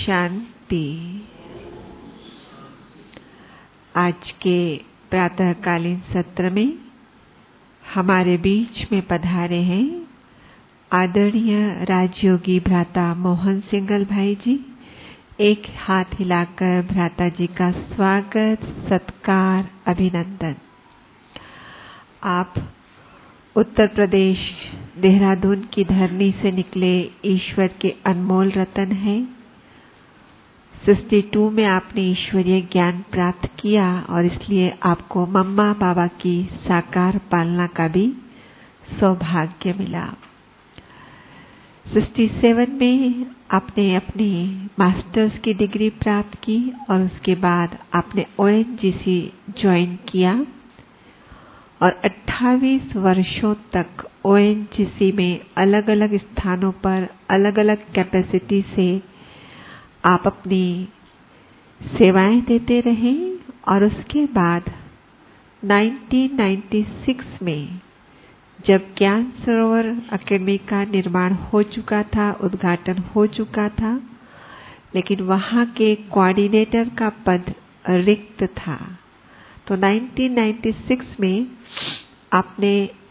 शांति। आज के प्रातःकालीन सत्र में हमारे बीच में पधारे हैं आदरणीय राजयोगी भ्राता मोहन सिंगल भाई जी। एक हाथ हिलाकर भ्राता जी का स्वागत, सत्कार, अभिनंदन। आप उत्तर प्रदेश देहरादून की धरनी से निकले ईश्वर के अनमोल रतन हैं। 62 में आपने ईश्वरीय ज्ञान प्राप्त किया और इसलिए आपको मम्मा बाबा की साकार पालना का भी सौभाग्य मिला। 67 में आपने अपनी मास्टर्स की डिग्री प्राप्त की और उसके बाद आपने ONGC ज्वाइन किया और 28 वर्षों तक ONGC में अलग अलग स्थानों पर अलग अलग कैपेसिटी से आप अपनी सेवाएं देते रहे। और उसके बाद 1996 में जब ज्ञान सरोवर अकेडमी का निर्माण हो चुका था, उद्घाटन हो चुका था, लेकिन वहां के कोऑर्डिनेटर का पद रिक्त था, तो 1996 में आपने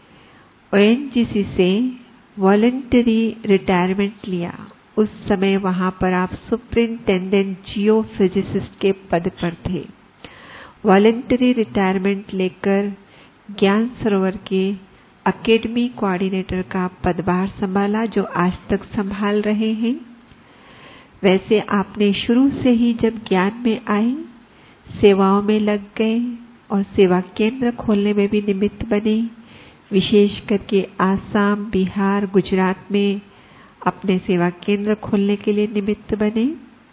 ONGC से वॉलंटरी रिटायरमेंट लिया। उस समय वहां पर आप सुपरिंटेंडेंट जियोफिजिसिस्ट के पद पर थे। वॉलंटरी रिटायरमेंट लेकर ज्ञान सरोवर के अकेडमी कोऑर्डिनेटर का पदभार संभाला, जो आज तक संभाल रहे हैं। वैसे आपने शुरू से ही जब ज्ञान में आए, सेवाओं में लग गए और सेवा केंद्र खोलने में भी निमित्त बने। विशेष करके आसाम, बिहार, गुजरात में अपने सेवा केंद्र खोलने के लिए निमित्त बने।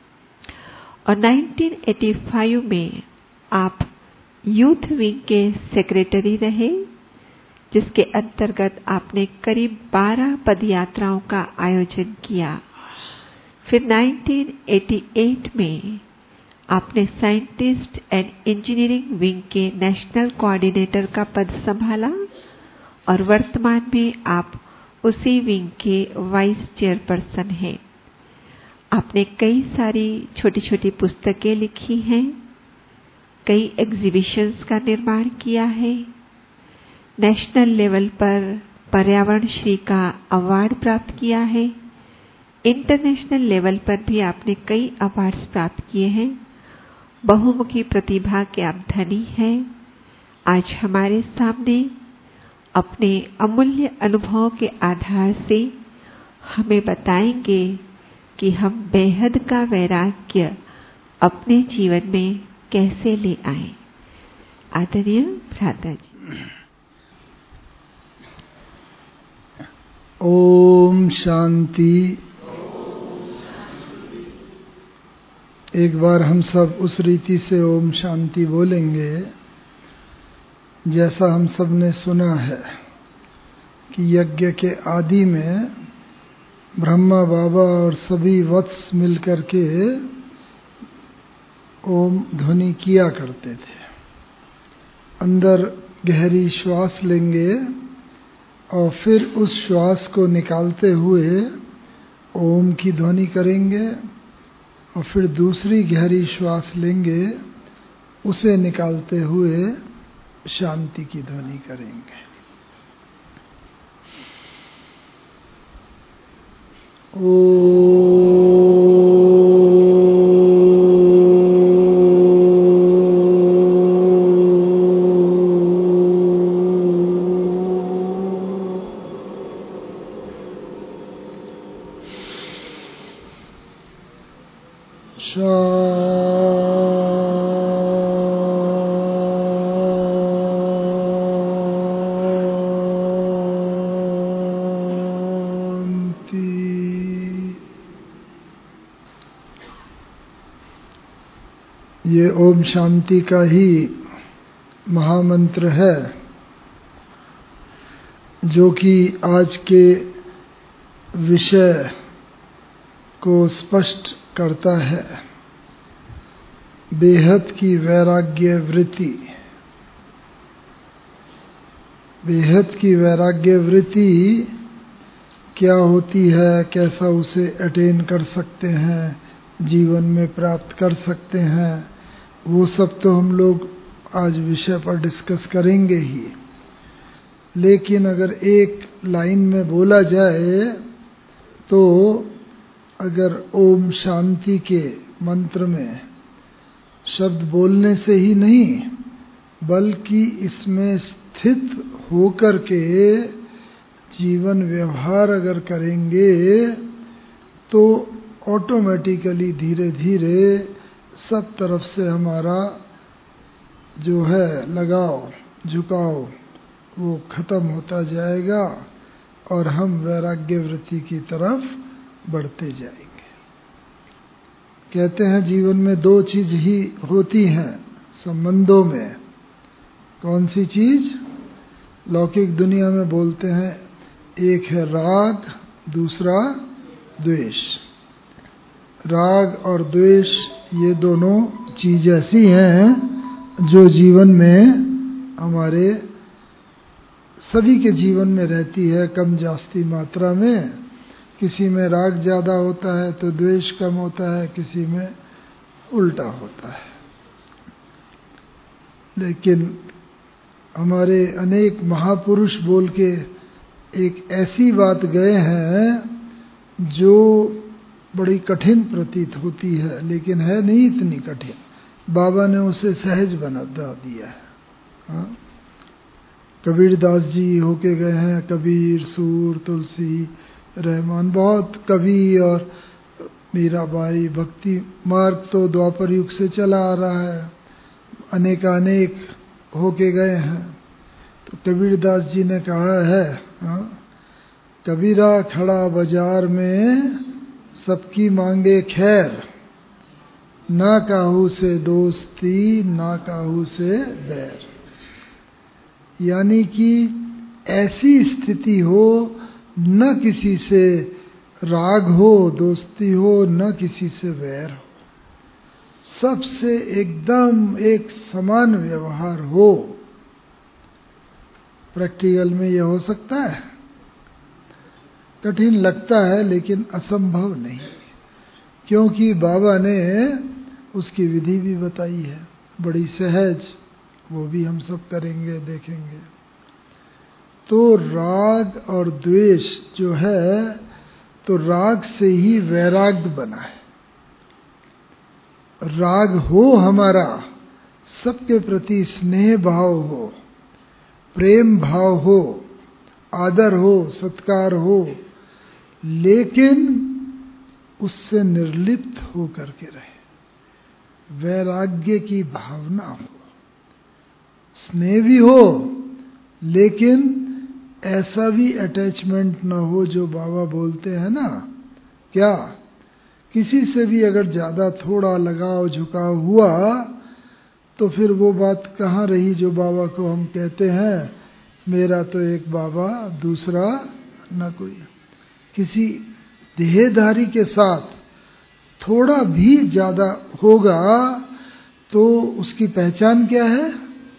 और 1985 में आप यूथ विंग के सेक्रेटरी रहे, जिसके अंतर्गत आपने करीब 12 पदयात्राओं का आयोजन किया। फिर 1988 में आपने साइंटिस्ट एंड इंजीनियरिंग विंग के नेशनल कोऑर्डिनेटर का पद संभाला और वर्तमान में आप उसी विंग के वाइस चेयरपर्सन हैं। आपने कई सारी छोटी छोटी पुस्तकें लिखी हैं, कई एग्जीबिशंस का निर्माण किया है, नेशनल लेवल पर पर्यावरण श्री का अवार्ड प्राप्त किया है, इंटरनेशनल लेवल पर भी आपने कई अवार्ड्स प्राप्त किए हैं। बहुमुखी प्रतिभा के आप धनी हैं। आज हमारे सामने अपने अमूल्य अनुभवों के आधार से हमें बताएंगे कि हम बेहद का वैराग्य अपने जीवन में कैसे ले आए। आदरणीय भ्राता जी। ओम शांति। एक बार हम सब उस रीति से ओम शांति बोलेंगे जैसा हम सब ने सुना है कि यज्ञ के आदि में ब्रह्मा बाबा और सभी वत्स मिलकर के ओम ध्वनि किया करते थे। अंदर गहरी श्वास लेंगे और फिर उस श्वास को निकालते हुए ओम की ध्वनि करेंगे और फिर दूसरी गहरी श्वास लेंगे, उसे निकालते हुए शांति की ध्वनि करेंगे। ये ओम शांति का ही महामंत्र है, जो कि आज के विषय को स्पष्ट करता है। बेहद की वैराग्य वृत्ति। बेहद की वैराग्य वृत्ति क्या होती है, कैसा उसे अटेन कर सकते हैं, जीवन में प्राप्त कर सकते हैं, वो सब तो हम लोग आज विषय पर डिस्कस करेंगे ही। लेकिन अगर एक लाइन में बोला जाए तो अगर ओम शांति के मंत्र में शब्द बोलने से ही नहीं, बल्कि इसमें स्थित होकर के जीवन व्यवहार अगर करेंगे तो ऑटोमेटिकली धीरे धीरे सब तरफ से हमारा जो है लगाव झुकाव वो खत्म होता जाएगा और हम वैराग्य वृत्ति की तरफ बढ़ते जाएंगे। कहते हैं जीवन में दो चीज ही होती हैं संबंधों में। कौन सी चीज? लौकिक दुनिया में बोलते हैं, एक है राग, दूसरा द्वेष। राग और द्वेष ये दोनों चीज ऐसी हैं जो जीवन में हमारे सभी के जीवन में रहती है, कम जास्ती मात्रा में। किसी में राग ज्यादा होता है तो द्वेष कम होता है, किसी में उल्टा होता है। लेकिन हमारे अनेक महापुरुष बोल के एक ऐसी बात गए हैं जो बड़ी कठिन प्रतीत होती है, लेकिन है नहीं इतनी कठिन। बाबा ने उसे सहज बना दिया है। हाँ? कबीरदास जी होके गए हैं, कबीर, सूर, तुलसी, रहमान, बहुत कवि, और मीराबाई। भक्ति मार्ग तो द्वापर युग से चला आ रहा है, अनेकानेक होके गए हैं। तो कबीरदास जी ने कहा है, हाँ, कबीरा खड़ा बाजार में सबकी मांगे खैर, ना काहू से दोस्ती ना काहू से बैर। यानी कि ऐसी स्थिति हो, न किसी से राग हो, दोस्ती हो, न किसी से वैर हो, सबसे एकदम एक समान व्यवहार हो। प्रैक्टिकल में यह हो सकता है? कठिन लगता है लेकिन असंभव नहीं, क्योंकि बाबा ने उसकी विधि भी बताई है, बड़ी सहज। वो भी हम सब करेंगे, देखेंगे। तो राग और द्वेष जो है, तो राग से ही वैराग्य बना है। राग हो हमारा, सबके प्रति स्नेह भाव हो, प्रेम भाव हो, आदर हो, सत्कार हो, लेकिन उससे निर्लिप्त हो करके रहे। वैराग्य की भावना हो, स्नेह भी हो, लेकिन ऐसा भी अटैचमेंट ना हो जो बाबा बोलते हैं ना, क्या किसी से भी अगर ज्यादा थोड़ा लगाव झुकाव हुआ तो फिर वो बात कहाँ रही जो बाबा को हम कहते हैं, मेरा तो एक बाबा दूसरा ना कोई। किसी देहधारी के साथ थोड़ा भी ज्यादा होगा तो उसकी पहचान क्या है?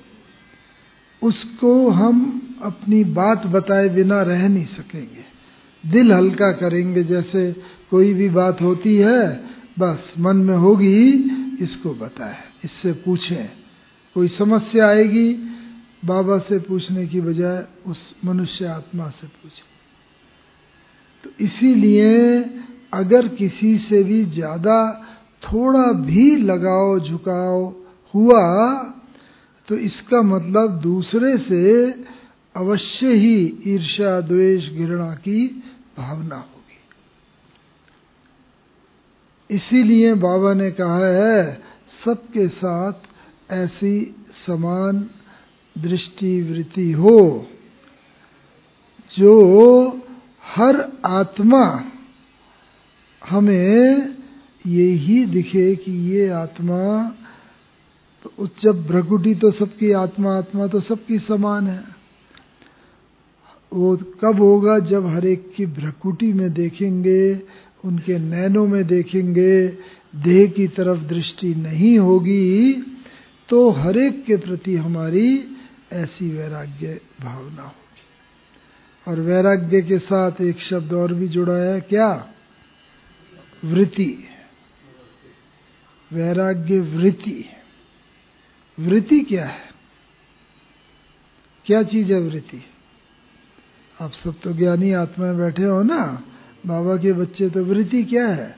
उसको हम अपनी बात बताए बिना रह नहीं सकेंगे, दिल हल्का करेंगे। जैसे कोई भी बात होती है, बस मन में होगी, इसको बताए, इससे पूछें। कोई समस्या आएगी, बाबा से पूछने की बजाय उस मनुष्य आत्मा से पूछें। तो इसीलिए अगर किसी से भी ज्यादा थोड़ा भी लगाव झुकाव हुआ तो इसका मतलब दूसरे से अवश्य ही ईर्ष्या, द्वेष, घृणा की भावना होगी। इसीलिए बाबा ने कहा है, सबके साथ ऐसी समान दृष्टि वृत्ति हो जो हर आत्मा हमें यही दिखे कि ये आत्मा, तो जब भ्रकुटी तो सबकी आत्मा, आत्मा तो सबकी समान है। वो कब होगा? जब हर एक की भ्रकुटी में देखेंगे, उनके नैनों में देखेंगे, देह की तरफ दृष्टि नहीं होगी, तो हर एक के प्रति हमारी ऐसी वैराग्य भावना होगी। और वैराग्य के साथ एक शब्द और भी जुड़ा है, क्या? वृत्ति। वैराग्य वृत्ति। वृत्ति क्या है? क्या चीज है वृत्ति? आप सब तो ज्ञानी आत्मा में बैठे हो ना, बाबा के बच्चे, तो वृत्ति क्या है?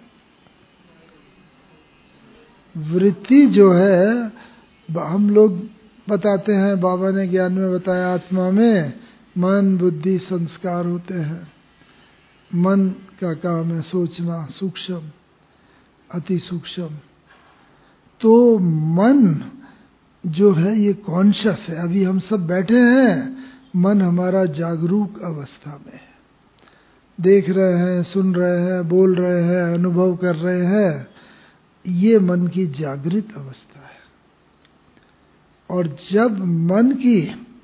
वृत्ति जो है, हम लोग बताते हैं, बाबा ने ज्ञान में बताया, आत्मा में मन बुद्धि संस्कार होते हैं। मन का काम है सोचना, सूक्ष्म अति सूक्ष्म। तो मन जो है ये कॉन्शियस है। अभी हम सब बैठे हैं, मन हमारा जागरूक अवस्था में है, देख रहे हैं, सुन रहे हैं, बोल रहे हैं, अनुभव कर रहे हैं। ये मन की जागृत अवस्था है। और जब मन की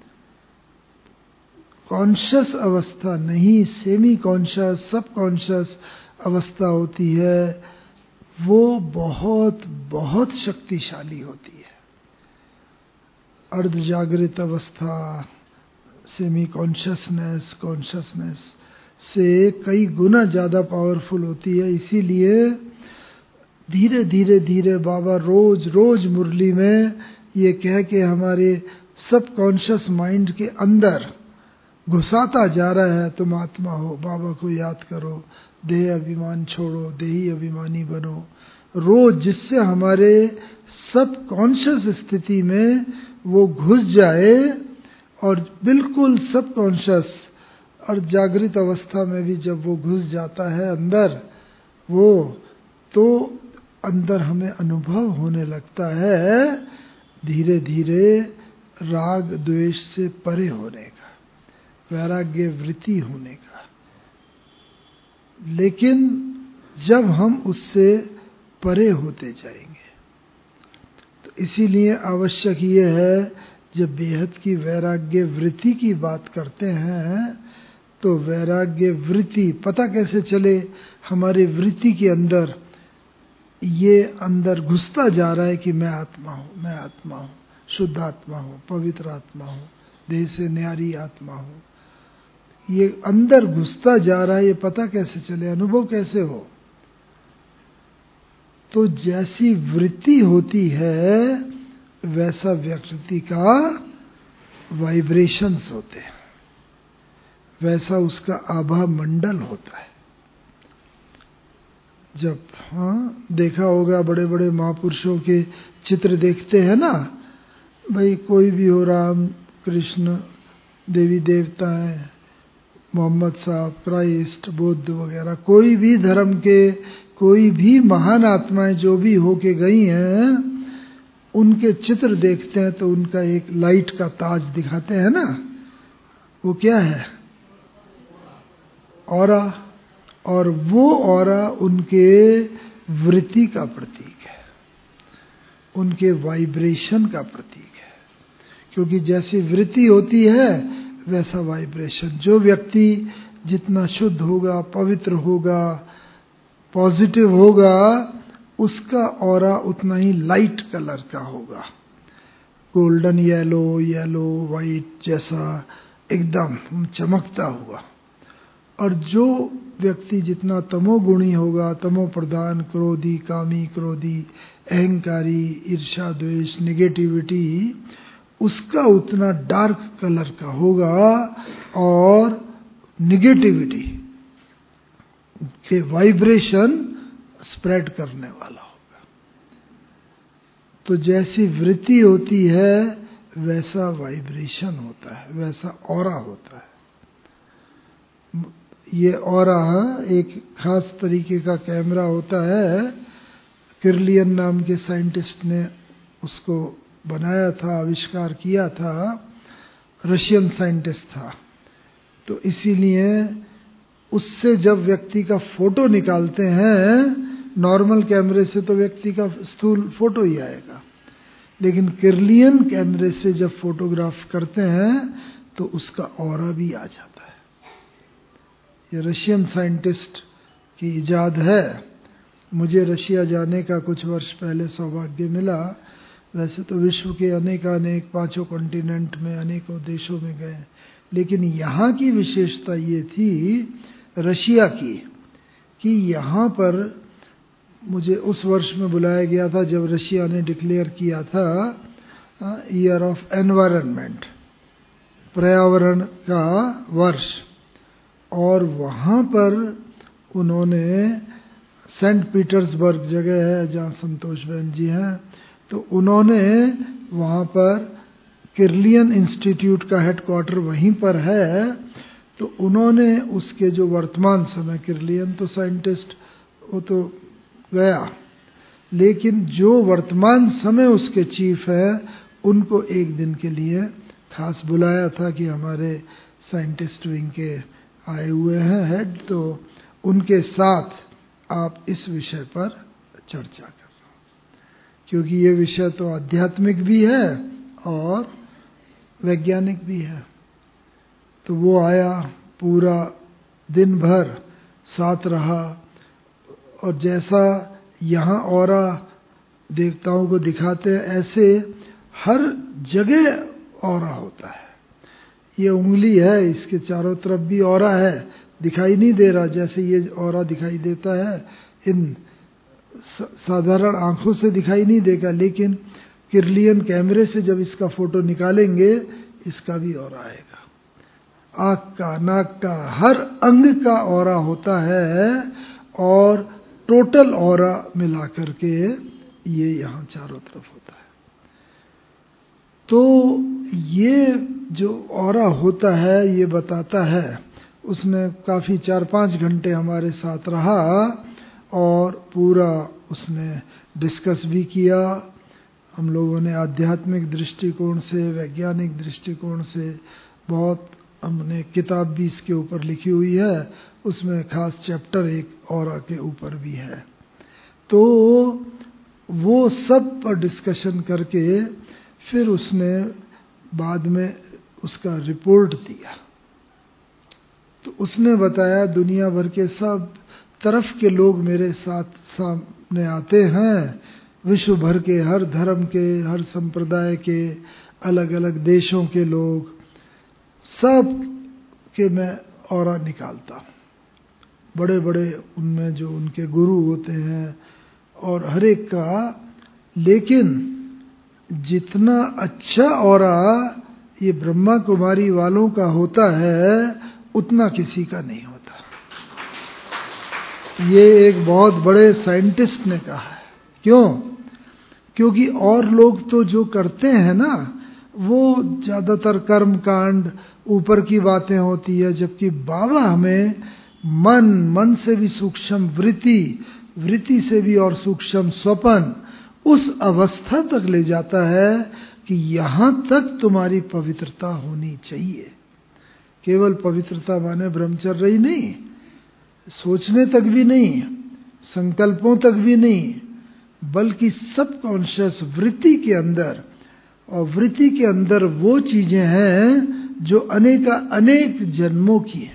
कॉन्शियस अवस्था नहीं, सेमी कॉन्शियस, सब कॉन्शियस अवस्था होती है, वो बहुत बहुत शक्तिशाली होती है। अर्ध जागृत अवस्था, सेमी कॉन्शियसनेस, कॉन्शियसनेस से कई गुना ज्यादा पावरफुल होती है। इसीलिए धीरे धीरे धीरे बाबा रोज रोज मुरली में ये कह के हमारे सब कॉन्शियस माइंड के अंदर घुसाता जा रहा है, तुम आत्मा हो, बाबा को याद करो, देह अभिमान छोड़ो, देही अभिमानी बनो। रोज जिससे हमारे सब कॉन्शियस स्थिति में वो घुस जाए, और बिल्कुल सब कॉन्शियस और जागृत अवस्था में भी जब वो घुस जाता है अंदर, वो तो अंदर हमें अनुभव होने लगता है धीरे धीरे राग द्वेष से परे होने का, वैराग्य वृत्ति होने का। लेकिन जब हम उससे परे होते जाएंगे, तो इसीलिए आवश्यक ये है, जब बेहद की वैराग्य वृत्ति की बात करते हैं, तो वैराग्य वृत्ति पता कैसे चले? हमारे वृत्ति के अंदर ये अंदर घुसता जा रहा है कि मैं आत्मा हूं, मैं आत्मा हूं, शुद्ध आत्मा हूं, पवित्र आत्मा हूं, देह से न्यारी आत्मा हूं। ये अंदर घुसता जा रहा है, ये पता कैसे चले, अनुभव कैसे हो? तो जैसी वृत्ति होती है वैसा व्यक्ति का वाइब्रेशंस होते हैं, वैसा उसका आभा मंडल होता है। जब देखा होगा, बड़े बड़े महापुरुषों के चित्र देखते हैं ना, भाई कोई भी हो, राम कृष्ण, देवी देवताएं, मोहम्मद साहब, क्राइस्ट, बुद्ध वगैरह, कोई भी धर्म के कोई भी महान आत्माएं जो भी होके गई हैं, उनके चित्र देखते हैं तो उनका एक लाइट का ताज दिखाते हैं ना, वो क्या है? ऑरा। और वो ऑरा उनके वृत्ति का प्रतीक है, उनके वाइब्रेशन का प्रतीक है। क्योंकि जैसी वृत्ति होती है वैसा वाइब्रेशन। जो व्यक्ति जितना शुद्ध होगा, पवित्र होगा, पॉजिटिव होगा, उसका ऑरा उतना ही लाइट कलर का होगा, गोल्डन येलो, येलो वाइट जैसा एकदम चमकता हुआ। और जो व्यक्ति जितना तमोगुणी होगा, तमो प्रधान, क्रोधी, कामी, क्रोधी, अहंकारी, ईर्ष्या, द्वेष, निगेटिविटी, उसका उतना डार्क कलर का होगा और निगेटिविटी के वाइब्रेशन स्प्रेड करने वाला होगा। तो जैसी वृत्ति होती है वैसा वाइब्रेशन होता है, वैसा ऑरा होता है। ये ऑरा एक खास तरीके का कैमरा होता है, किर्लियन नाम के साइंटिस्ट ने उसको बनाया था, आविष्कार किया था, रशियन साइंटिस्ट था। तो इसीलिए उससे जब व्यक्ति का फोटो निकालते हैं, नॉर्मल कैमरे से तो व्यक्ति का स्थूल फोटो ही आएगा, लेकिन किर्लियन कैमरे से जब फोटोग्राफ करते हैं तो उसका ऑरा भी आ जाता है। ये रशियन साइंटिस्ट की इजाद है। मुझे रशिया जाने का कुछ वर्ष पहले सौभाग्य मिला। वैसे तो विश्व के अनेक 5 कॉन्टिनेंट में अनेकों देशों में गए, लेकिन यहाँ की विशेषता ये थी रशिया की कि यहाँ पर मुझे उस वर्ष में बुलाया गया था जब रशिया ने डिक्लेयर किया था ईयर ऑफ एनवायरनमेंट, पर्यावरण का वर्ष। और वहाँ पर उन्होंने सेंट पीटर्सबर्ग जगह है जहाँ संतोष बहन जी हैं, तो उन्होंने वहाँ पर किर्लियन इंस्टीट्यूट का हेडक्वार्टर वहीं पर है, तो उन्होंने उसके जो वर्तमान समय, किर्लियन तो साइंटिस्ट वो तो गया, लेकिन जो वर्तमान समय उसके चीफ है उनको एक दिन के लिए खास बुलाया था कि हमारे साइंटिस्ट विंग के आए हुए हैं हेड, तो उनके साथ आप इस विषय पर चर्चा करना, क्योंकि ये विषय तो आध्यात्मिक भी है और वैज्ञानिक भी है। तो वो आया, पूरा दिन भर साथ रहा, और जैसा यहाँ औरा देवताओं को दिखाते हैं ऐसे हर जगह औरा होता है। ये उंगली है, इसके चारों तरफ भी औरा है, दिखाई नहीं दे रहा जैसे ये औरा दिखाई देता है, इन साधारण आंखों से दिखाई नहीं देगा, लेकिन किर्लियन कैमरे से जब इसका फोटो निकालेंगे इसका भी औरा आएगा। आँख का, नाक का, हर अंग का औरा होता है, और टोटल ऑरा मिला करके ये यहाँ चारों तरफ होता है। तो ये जो ऑरा होता है ये बताता है, उसने काफ़ी 4-5 घंटे हमारे साथ रहा और पूरा उसने डिस्कस भी किया। हम लोगों ने आध्यात्मिक दृष्टिकोण से, वैज्ञानिक दृष्टिकोण से बहुत, हमने किताब भी इसके ऊपर लिखी हुई है, उसमें खास चैप्टर एक ऑरा के ऊपर भी है। तो वो सब पर डिस्कशन करके फिर उसने बाद में उसका रिपोर्ट दिया। तो उसने बताया दुनिया भर के सब तरफ के लोग मेरे साथ सामने आते हैं, विश्व भर के हर धर्म के, हर संप्रदाय के, अलग अलग देशों के लोग, सब के मैं ऑरा निकालता हूँ। बड़े बड़े उनमें जो उनके गुरु होते हैं और हर एक का, लेकिन जितना अच्छा ऑरा ये ब्रह्मा कुमारी वालों का होता है उतना किसी का नहीं होता। ये एक बहुत बड़े साइंटिस्ट ने कहा है। क्यों? क्योंकि और लोग तो जो करते हैं ना, वो ज्यादातर कर्म कांड, ऊपर की बातें होती है, जबकि बाबा हमें मन से भी सूक्ष्म वृत्ति से भी और सूक्ष्म स्वपन, उस अवस्था तक ले जाता है कि यहाँ तक तुम्हारी पवित्रता होनी चाहिए। केवल पवित्रता माने ब्रह्मचर्य ही नहीं, सोचने तक भी नहीं, संकल्पों तक भी नहीं, बल्कि सब कॉन्शियस वृत्ति के अंदर, और वृत्ति के अंदर वो चीजें हैं जो अनेक जन्मों की हैं।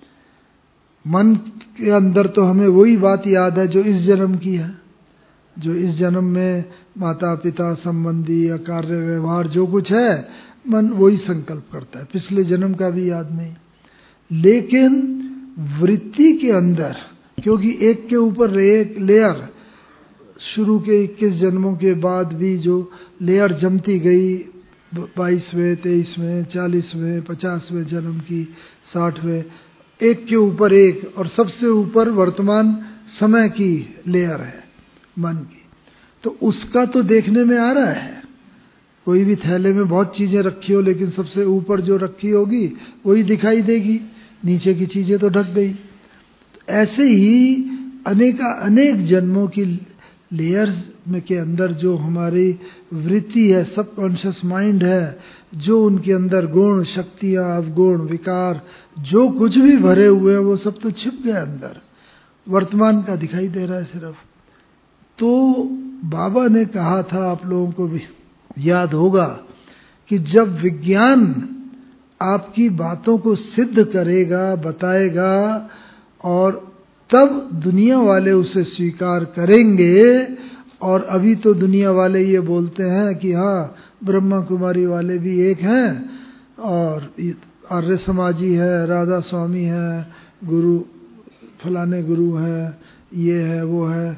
मन के अंदर तो हमें वही बात याद है जो इस जन्म की है, जो इस जन्म में माता पिता संबंधी या कार्य व्यवहार जो कुछ है, मन वही संकल्प करता है, पिछले जन्म का भी याद नहीं। लेकिन वृत्ति के अंदर, क्योंकि एक के ऊपर एक लेयर, शुरू के 21 जन्मों के बाद भी जो लेयर जमती गई, 22वें, 23वें, 40वें, 50वें जन्म की, 60वें, एक के ऊपर एक, और सबसे ऊपर वर्तमान समय की लेयर है मन की। तो उसका तो देखने में आ रहा है, कोई भी थैले में बहुत चीजें रखी हो, लेकिन सबसे ऊपर जो रखी होगी वही दिखाई देगी, नीचे की चीजें तो ढक गई। ऐसे ही अनेक जन्मों की लेयर्स में के अंदर जो हमारी वृत्ति है, सबकॉन्शियस माइंड है, जो उनके अंदर गुण, शक्तियां, अवगुण, विकार, जो कुछ भी भरे हुए हैं, वो सब तो छिप गए अंदर, वर्तमान का दिखाई दे रहा है सिर्फ। तो बाबा ने कहा था, आप लोगों को भी याद होगा, कि जब विज्ञान आपकी बातों को सिद्ध करेगा, बताएगा, और तब दुनिया वाले उसे स्वीकार करेंगे। और अभी तो दुनिया वाले ये बोलते हैं कि हाँ, ब्रह्मा कुमारी वाले भी एक हैं, और आर्य समाजी है, राधा स्वामी है, गुरु फलाने गुरु है, ये है वो है।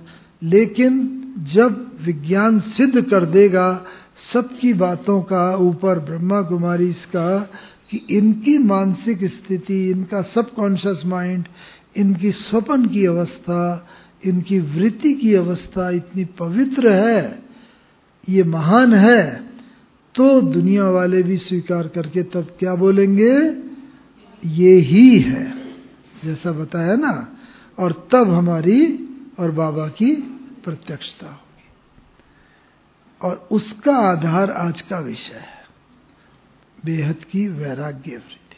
लेकिन जब विज्ञान सिद्ध कर देगा सबकी बातों का ऊपर ब्रह्मा कुमारी इसका कि इनकी मानसिक स्थिति, इनका सबकॉन्शियस माइंड, इनकी स्वप्न की अवस्था, इनकी वृत्ति की अवस्था इतनी पवित्र है, ये महान है, तो दुनिया वाले भी स्वीकार करके तब क्या बोलेंगे, ये ही है, जैसा बताया ना। और तब हमारी और बाबा की प्रत्यक्षता होगी। और उसका आधार आज का विषय है, बेहद की वैराग्य वृत्ति।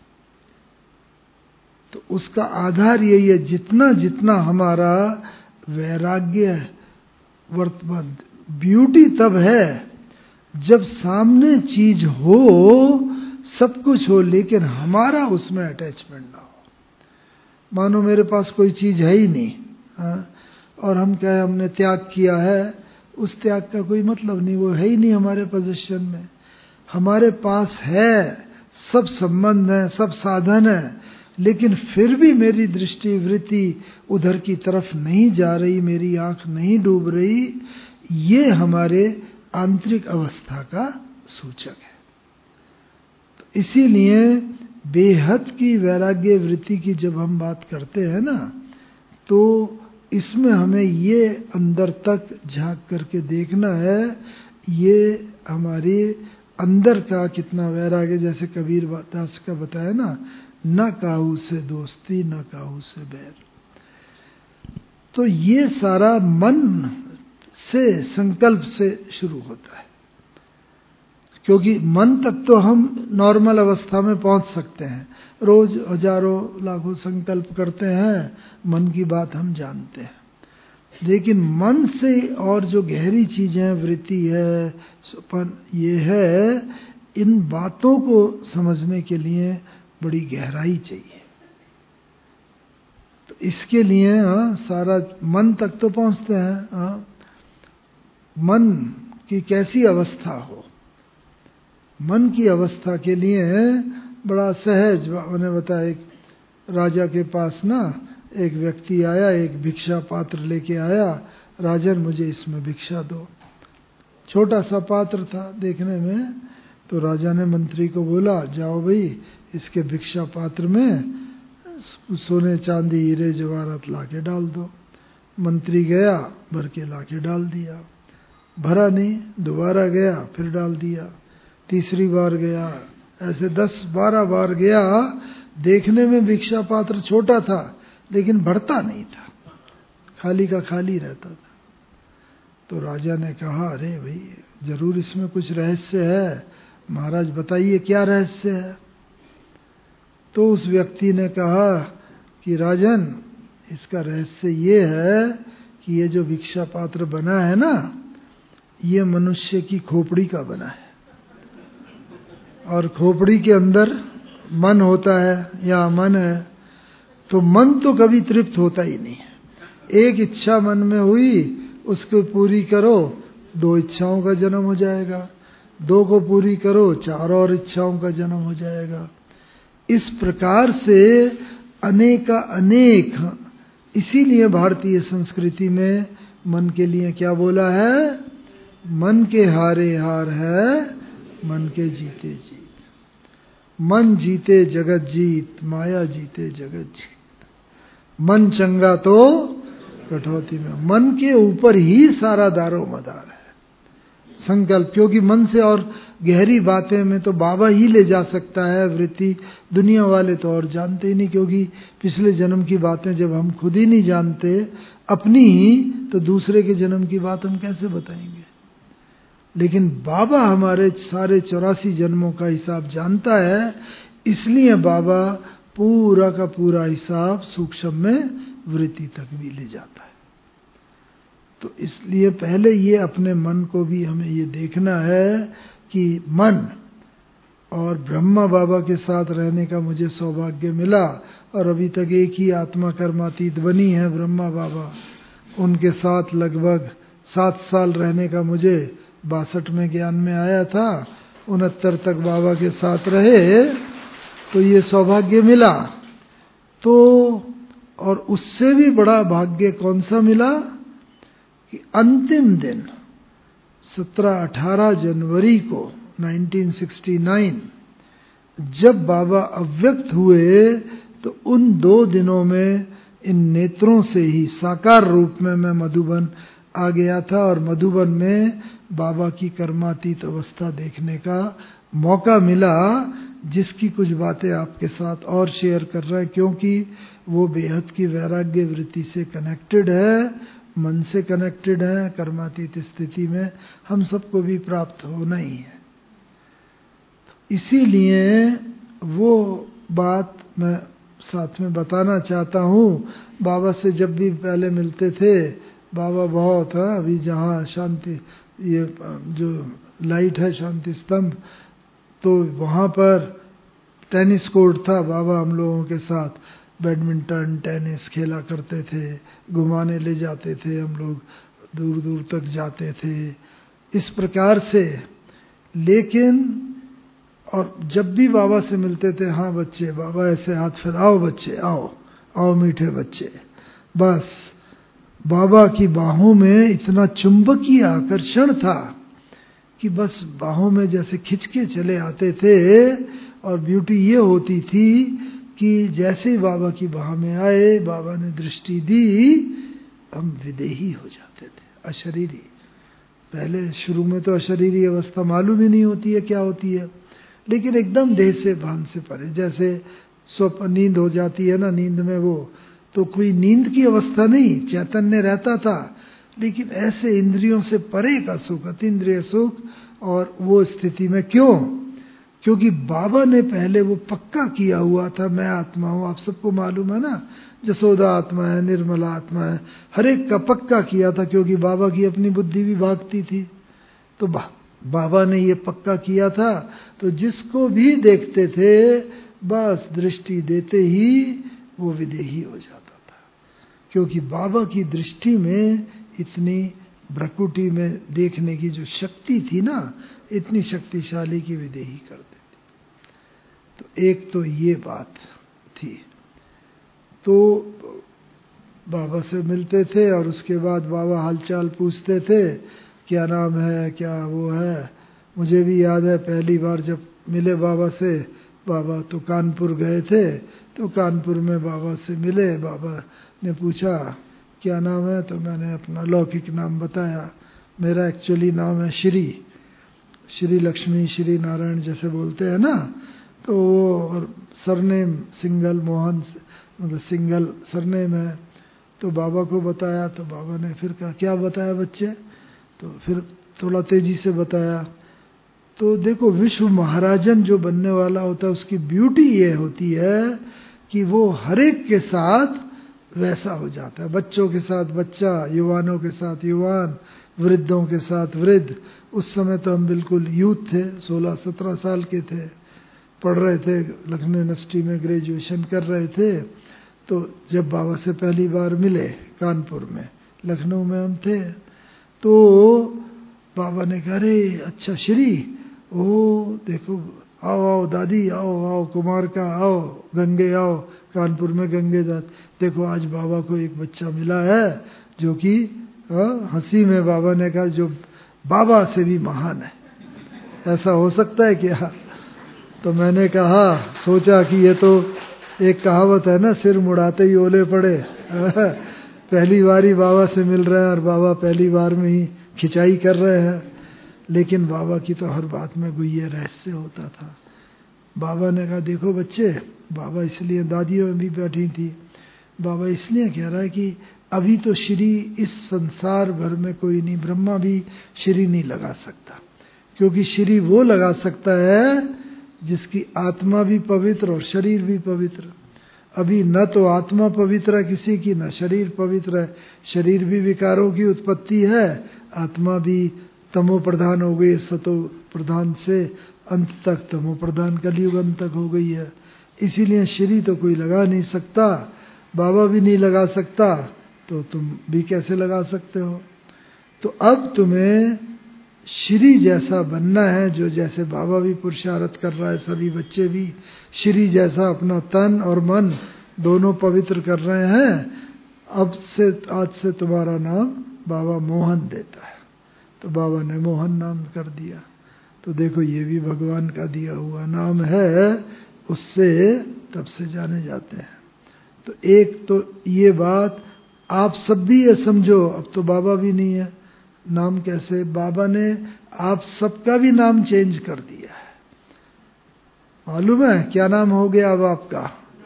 तो उसका आधार यही है, जितना जितना हमारा वैराग्य वर्तमान ब्यूटी तब है जब सामने चीज हो, सब कुछ हो, लेकिन हमारा उसमें अटैचमेंट ना हो। मानो मेरे पास कोई चीज है ही नहीं, और हम कहें हमने त्याग किया है, उस त्याग का कोई मतलब नहीं, वो है ही नहीं हमारे पोजीशन में। हमारे पास है, सब संबंध है, सब साधन है, लेकिन फिर भी मेरी दृष्टि वृत्ति उधर की तरफ नहीं जा रही, मेरी आंख नहीं डूब रही, ये हमारे आंतरिक अवस्था का सूचक है। तो इसीलिए बेहद की वैराग्य वृत्ति की जब हम बात करते हैं ना, तो इसमें हमें ये अंदर तक झांक करके देखना है, ये हमारे अंदर का कितना वैराग्य। जैसे कबीर दास का बताया ना, न काहू से दोस्ती न काहू से बैर। तो ये सारा मन से, संकल्प से शुरू होता है, क्योंकि मन तक तो हम नॉर्मल अवस्था में पहुंच सकते हैं, रोज हजारों लाखों संकल्प करते हैं, मन की बात हम जानते हैं। लेकिन मन से और जो गहरी चीजें, वृत्ति है, सुपन, ये है, इन बातों को समझने के लिए बड़ी गहराई चाहिए। तो इसके लिए सारा मन तक तो पहुंचते हैं। मन की कैसी अवस्था हो, मन की अवस्था के लिए बड़ा सहज, मैंने बताया, एक राजा के पास ना एक व्यक्ति आया, एक भिक्षा पात्र लेके आया, राजन मुझे इसमें भिक्षा दो। छोटा सा पात्र था देखने में। तो राजा ने मंत्री को बोला, जाओ भाई इसके भिक्षा पात्र में सोने चांदी हीरे जवाहरात लाके डाल दो। मंत्री गया, भर के लाके डाल दिया। भरा नहीं, दोबारा गया, फिर डाल दिया। तीसरी बार गया, ऐसे 10-12 बार गया। देखने में भिक्षा पात्र छोटा था, लेकिन भरता नहीं था, खाली का खाली रहता था। तो राजा ने कहा, अरे भाई जरूर इसमें कुछ रहस्य है, महाराज बताइए क्या रहस्य है। तो उस व्यक्ति ने कहा कि राजन, इसका रहस्य ये है कि ये जो भिक्षा पात्र बना है ना, ये मनुष्य की खोपड़ी का बना है, और खोपड़ी के अंदर मन होता है या मन है। तो मन तो कभी तृप्त होता ही नहीं है। एक इच्छा मन में हुई, उसको पूरी करो, 2 इच्छाओं का जन्म हो जाएगा। 2 को पूरी करो, 4 और इच्छाओं का जन्म हो जाएगा। इस प्रकार से अनेका अनेक। इसीलिए भारतीय संस्कृति में मन के लिए क्या बोला है, मन के हारे हार है, मन के जीते जीत। मन जीते जगत जीत, माया जीते जगत जीत। मन चंगा तो कठौती में। मन के ऊपर ही सारा दारो मदार है संकल्प, क्योंकि मन से और गहरी बातें में तो बाबा ही ले जा सकता है वृत्ति। दुनिया वाले तो और जानते ही नहीं, क्योंकि पिछले जन्म की बातें जब हम खुद ही नहीं जानते अपनी ही, तो दूसरे के जन्म की बात हम कैसे बताएंगे। लेकिन बाबा हमारे सारे 84 जन्मों का हिसाब जानता है, इसलिए बाबा पूरा का पूरा हिसाब सूक्ष्म में वृत्ति तक भी ले जाता है। तो इसलिए पहले ये अपने मन को भी हमें ये देखना है कि मन, और ब्रह्मा बाबा के साथ रहने का मुझे सौभाग्य मिला, और अभी तक एक ही आत्मा कर्मातीत बनी है ब्रह्मा बाबा। उनके साथ लगभग 7 साल रहने का मुझे 62 में ज्ञान में आया था, 69 तक बाबा के साथ रहे, तो ये सौभाग्य मिला। तो और उससे भी बड़ा भाग्य कौन सा मिला कि अंतिम दिन 17-18 जनवरी को 1969 जब बाबा अव्यक्त हुए, तो उन 2 दिनों में इन नेत्रों से ही साकार रूप में मैं मधुबन आ गया था और मधुबन में बाबा की कर्मातीत अवस्था देखने का मौका मिला, जिसकी कुछ बातें आपके साथ और शेयर कर रहे हैं, क्योंकि वो बेहद की वैराग्य वृत्ति से कनेक्टेड है, मन से कनेक्टेड है। कर्मातीत स्थिति में हम सबको भी प्राप्त होना ही है। इसीलिए वो बात मैं साथ में बताना चाहता हूँ। बाबा से जब भी पहले मिलते थे, बाबा बहुत अभी जहाँ शांति ये जो लाइट है शांति स्तंभ, तो वहाँ पर टेनिस कोर्ट था। बाबा हम लोगों के साथ बैडमिंटन टेनिस खेला करते थे, घुमाने ले जाते थे, हम लोग दूर दूर तक जाते थे इस प्रकार से। लेकिन और जब भी बाबा से मिलते थे, हाँ बच्चे, बाबा ऐसे हाथ फैलाओ, बच्चे आओ आओ मीठे बच्चे, बस बाबा की बाहों में इतना चुंबकीय आकर्षण था कि बस बाहों में जैसे खिंच के चले आते थे। और ब्यूटी ये होती थी कि जैसे ही बाबा की बाह में आए, बाबा ने दृष्टि दी, हम विदेही हो जाते थे, अशरीरी। पहले शुरू में तो अशरीरी अवस्था मालूम ही नहीं होती है क्या होती है, लेकिन एकदम देह से भान से परे, जैसे स्वप्न नींद हो जाती है ना, नींद में वो तो कोई नींद की अवस्था नहीं, चैतन्य रहता था, लेकिन ऐसे इंद्रियों से परे का सुख, अतीन्द्रिय सुख। और वो स्थिति में क्यों? क्योंकि बाबा ने पहले वो पक्का किया हुआ था, मैं आत्मा हूं। आप सबको मालूम है ना, जसोदा आत्मा है, निर्मला आत्मा है, हर एक का पक्का किया था, क्योंकि बाबा की अपनी बुद्धि भी भागती थी। तो बाबा ने ये पक्का किया था, तो जिसको भी देखते थे बस दृष्टि देते ही वो विदेही हो जाता था, क्योंकि बाबा की दृष्टि में इतनी भ्रकुटी में देखने की जो शक्ति थी ना, इतनी शक्तिशाली की विदेही कर देती। तो एक तो ये बात थी। तो बाबा से मिलते थे और उसके बाद बाबा हालचाल पूछते थे, क्या नाम है, क्या वो है। मुझे भी याद है पहली बार जब मिले बाबा से, बाबा तो कानपुर गए थे, तो कानपुर में बाबा से मिले। बाबा ने पूछा क्या नाम है, तो मैंने अपना लौकिक नाम बताया। मेरा एक्चुअली नाम है श्री लक्ष्मी, श्री नारायण जैसे बोलते हैं ना, तो वो सरनेम सिंगल मोहन, मतलब सिंगल सरनेम है। तो बाबा को बताया, तो बाबा ने फिर कहा क्या बताया बच्चे, तो फिर थोड़ा तेजी से बताया। तो देखो, विश्व महाराजन जो बनने वाला होता है, उसकी ब्यूटी ये होती है कि वो हर एक के साथ वैसा हो जाता है। बच्चों के साथ बच्चा, युवानों के साथ युवान, वृद्धों के साथ वृद्ध। उस समय तो हम बिल्कुल यूथ थे, 16-17 साल के थे, पढ़ रहे थे, लखनऊ यूनिवर्सिटी में ग्रेजुएशन कर रहे थे। तो जब बाबा से पहली बार मिले कानपुर में, लखनऊ में हम थे, तो बाबा ने कहा अरे अच्छा श्री, ओ देखो, आओ आओ दादी, आओ आओ कुमार का, आओ गंगे, आओ कानपुर में गंगे दत्त, देखो आज बाबा को एक बच्चा मिला है जो कि हंसी में बाबा ने कहा जो बाबा से भी महान है। ऐसा हो सकता है क्या? तो मैंने कहा, सोचा कि ये तो एक कहावत है ना, सिर मुड़ाते ही ओले पड़े। पहली बार ही बाबा से मिल रहे हैं और बाबा पहली बार में ही खिंचाई कर रहे हैं। लेकिन बाबा की तो हर बात में गुह्य रहस्य होता था। बाबा ने कहा देखो बच्चे, बाबा इसलिए, दादियों भी बैठी थी, बाबा इसलिए कह रहा है कि अभी तो श्री इस संसार भर में कोई नहीं, ब्रह्मा भी श्री नहीं लगा सकता, क्योंकि श्री वो लगा सकता है जिसकी आत्मा भी पवित्र और शरीर भी पवित्र। अभी न तो आत्मा पवित्र है किसी की, न शरीर पवित्र है। शरीर भी विकारों की उत्पत्ति है, आत्मा भी तमो प्रधान हो गई, सतो प्रधान से अंत तक तमो प्रधान कलयुग अंत तक हो गई है। इसीलिए श्री तो कोई लगा नहीं सकता, बाबा भी नहीं लगा सकता, तो तुम भी कैसे लगा सकते हो? तो अब तुम्हें श्री जैसा बनना है, जो जैसे बाबा भी पुरुषार्थ कर रहा है, सभी बच्चे भी श्री जैसा अपना तन और मन दोनों पवित्र कर रहे हैं। अब से, आज से तुम्हारा नाम बाबा मोहन देता है, तो बाबा ने मोहन नाम कर दिया। तो देखो ये भी भगवान का दिया हुआ नाम है, उससे तब से जाने जाते हैं। तो एक तो ये बात आप सब भी ये समझो, अब तो बाबा भी नहीं है, नाम कैसे, बाबा ने आप सबका भी नाम चेंज कर दिया है। मालूम है क्या नाम हो गया अब आपका?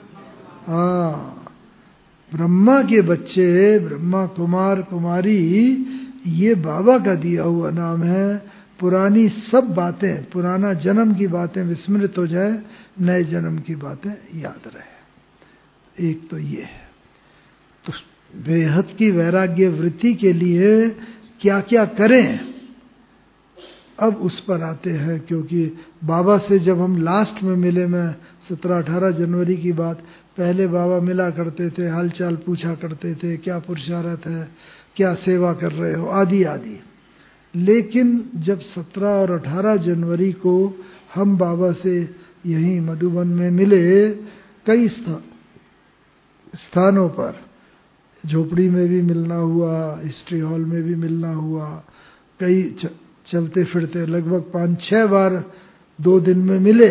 हाँ, ब्रह्मा के बच्चे, ब्रह्मा कुमार कुमारी, ये बाबा का दिया हुआ नाम है। पुरानी सब बातें, पुराना जन्म की बातें विस्मृत हो जाए, नए जन्म की बातें याद रहे। एक तो ये है। तो बेहद की वैराग्य वृत्ति के लिए क्या क्या करें, अब उस पर आते हैं। क्योंकि बाबा से जब हम लास्ट में मिले, मैं 17-18 जनवरी की बात, पहले बाबा मिला करते थे, हालचाल पूछा करते थे, क्या पुरुषार्थ है, क्या सेवा कर रहे हो, आदि आदि। लेकिन जब 17 और 18 जनवरी को हम बाबा से यहीं मधुबन में मिले, कई स्थानों पर, झोपड़ी में भी मिलना हुआ, हिस्ट्री हॉल में भी मिलना हुआ, कई चलते फिरते लगभग 5-6 बार 2 दिन में मिले।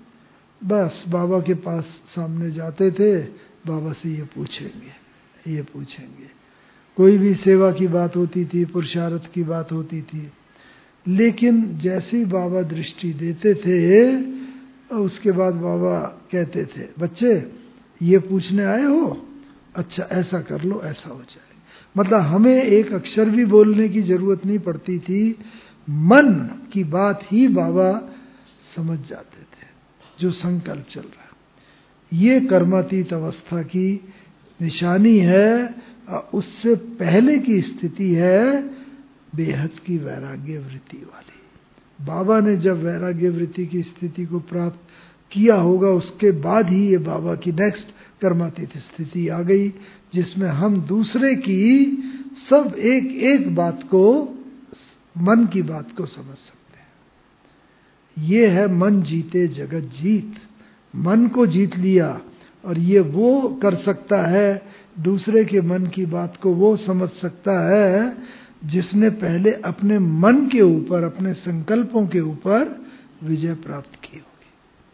बस बाबा के पास सामने जाते थे, बाबा से ये पूछेंगे, ये पूछेंगे। कोई भी सेवा की बात होती थी, पुरुषार्थ की बात होती थी। लेकिन जैसे ही बाबा दृष्टि देते थे, उसके बाद बाबा कहते थे, बच्चे ये पूछने आए हो, अच्छा ऐसा कर लो, ऐसा हो जाए। मतलब हमें एक अक्षर भी बोलने की जरूरत नहीं पड़ती थी, मन की बात ही बाबा समझ जाते थे, जो संकल्प चल रहा है। ये कर्मातीत अवस्था की निशानी है। उससे पहले की स्थिति है बेहद की वैराग्य वृत्ति वाली। बाबा ने जब वैराग्य वृत्ति की स्थिति को प्राप्त किया होगा, उसके बाद ही ये बाबा की नेक्स्ट कर्मातीत स्थिति आ गई, जिसमें हम दूसरे की सब एक एक बात को, मन की बात को समझ सकते हैं। ये है मन जीते जगत जीत। मन को जीत लिया, और ये वो कर सकता है, दूसरे के मन की बात को वो समझ सकता है जिसने पहले अपने मन के ऊपर, अपने संकल्पों के ऊपर विजय प्राप्त की होगी।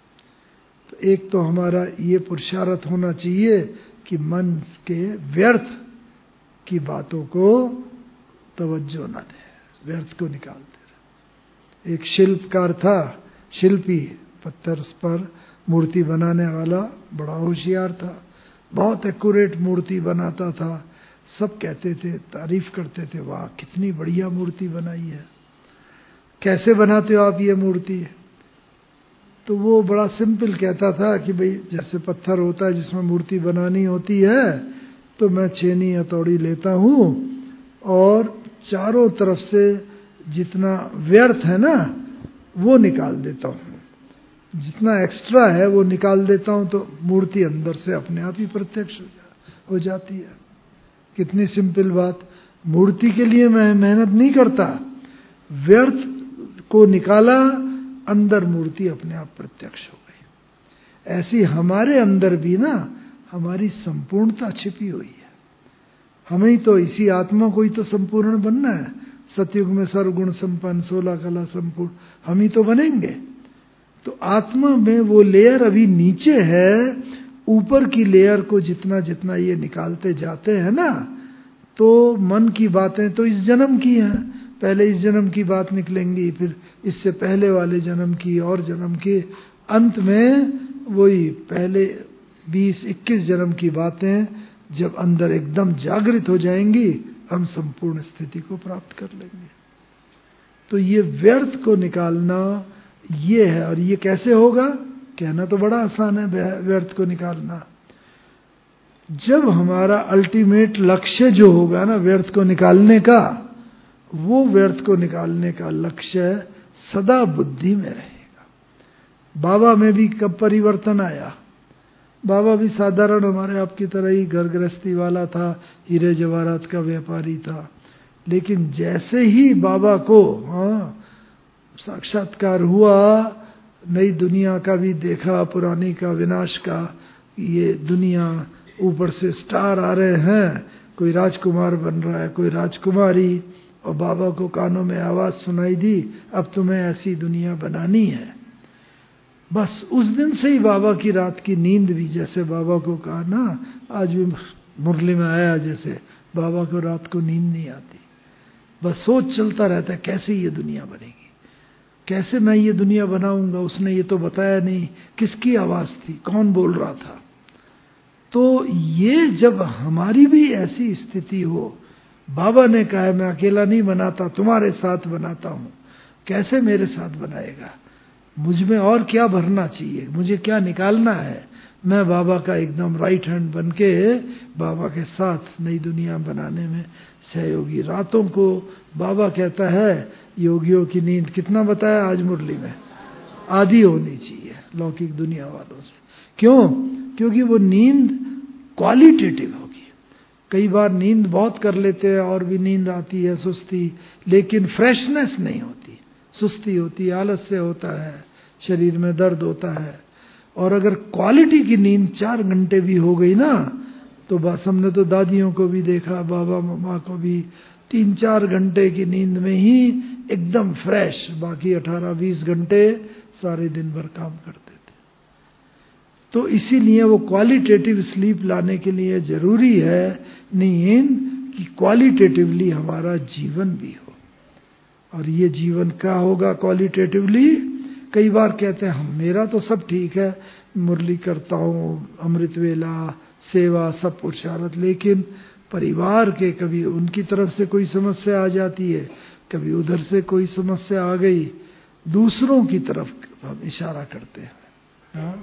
तो एक तो हमारा ये पुरुषार्थ होना चाहिए कि मन के व्यर्थ की बातों को तवज्जो न दे, व्यर्थ को निकालते रहे। एक शिल्पकार था, शिल्पी, पत्थर पर मूर्ति बनाने वाला, बड़ा होशियार था, बहुत एक्यूरेट मूर्ति बनाता था। सब कहते थे, तारीफ करते थे, वाह कितनी बढ़िया मूर्ति बनाई है, कैसे बनाते हो आप ये मूर्ति? तो वो बड़ा सिंपल कहता था कि भाई जैसे पत्थर होता है जिसमें मूर्ति बनानी होती है, तो मैं छेनी हथौड़ी लेता हूँ और चारों तरफ से जितना व्यर्थ है ना वो निकाल देता हूँ, जितना एक्स्ट्रा है वो निकाल देता हूँ, तो मूर्ति अंदर से अपने आप ही प्रत्यक्ष हो जाती है। कितनी सिंपल बात। मूर्ति के लिए मैं मेहनत नहीं करता, व्यर्थ को निकाला, अंदर मूर्ति अपने आप प्रत्यक्ष हो गई। ऐसी हमारे अंदर भी ना हमारी संपूर्णता छिपी हुई है। हमें ही तो, इसी आत्मा को ही तो संपूर्ण बनना है। सतयुग में सर्वगुण संपन्न, 16 कला संपूर्ण, हम ही तो बनेंगे। तो आत्मा में वो लेयर अभी नीचे है, ऊपर की लेयर को जितना जितना ये निकालते जाते हैं ना, तो मन की बातें तो इस जन्म की हैं, पहले इस जन्म की बात निकलेंगी, फिर इससे पहले वाले जन्म की, और जन्म के अंत में वही पहले 20-21 जन्म की बातें जब अंदर एकदम जागृत हो जाएंगी, हम संपूर्ण स्थिति को प्राप्त कर लेंगे। तो ये व्यर्थ को निकालना ये है। और ये कैसे होगा? कहना तो बड़ा आसान है व्यर्थ को निकालना। जब हमारा अल्टीमेट लक्ष्य जो होगा ना व्यर्थ को निकालने का, वो व्यर्थ को निकालने का लक्ष्य सदा बुद्धि में रहेगा। बाबा में भी कब परिवर्तन आया? बाबा भी साधारण हमारे आपकी तरह ही घर गृहस्थी वाला था, हीरे जवाहरात का व्यापारी था। लेकिन जैसे ही बाबा को साक्षात्कार हुआ, नई दुनिया का भी देखा, पुरानी का विनाश का, ये दुनिया ऊपर से स्टार आ रहे हैं, कोई राजकुमार बन रहा है, कोई राजकुमारी, और बाबा को कानों में आवाज सुनाई दी, अब तुम्हें ऐसी दुनिया बनानी है। बस उस दिन से ही बाबा की रात की नींद भी, जैसे बाबा को कहा ना, आज भी मुरली में आया, जैसे बाबा को रात को नींद नहीं आती, बस सोच चलता रहता है कैसे ये दुनिया बनेगी, कैसे मैं ये दुनिया बनाऊंगा। उसने ये तो बताया नहीं, किसकी आवाज थी, कौन बोल रहा था। तो ये जब हमारी भी ऐसी स्थिति हो, बाबा ने कहा मैं अकेला नहीं बनाता, तुम्हारे साथ बनाता हूं, कैसे मेरे साथ बनाएगा, मुझ में और क्या भरना चाहिए, मुझे क्या निकालना है, मैं बाबा का एकदम राइट हैंड बन के बाबा के साथ नई दुनिया बनाने में सहयोगी। रातों को बाबा कहता है योगियों की नींद, कितना बताया आज मुरली में, आधी होनी चाहिए लौकिक दुनिया वालों से। क्यों? क्योंकि वो नींद क्वालिटेटिव होगी। कई बार नींद बहुत कर लेते हैं और भी नींद आती है, सुस्ती, लेकिन फ्रेशनेस नहीं होती, सुस्ती होती है, आलस्य होता है, शरीर में दर्द होता है। और अगर क्वालिटी की नींद 4 घंटे भी हो गई ना, तो बस हमने तो दादियों को भी देखा, बाबा मम्मा को भी, 3-4 घंटे की नींद में ही एकदम फ्रेश, बाकी 18-20 घंटे सारे दिन भर काम करते थे। तो इसीलिए वो क्वालिटेटिव स्लीप लाने के लिए जरूरी है नींद कि क्वालिटेटिवली हमारा जीवन भी हो। और ये जीवन क्या होगा क्वालिटेटिवली? कई बार कहते हैं हम, मेरा तो सब ठीक है, मुरली करता हूँ, अमृत वेला, सेवा, सब पुरुषार्थ, लेकिन परिवार के कभी उनकी तरफ से कोई समस्या आ जाती है, कभी उधर से कोई समस्या आ गई, दूसरों की तरफ हम इशारा करते हैं। हाँ?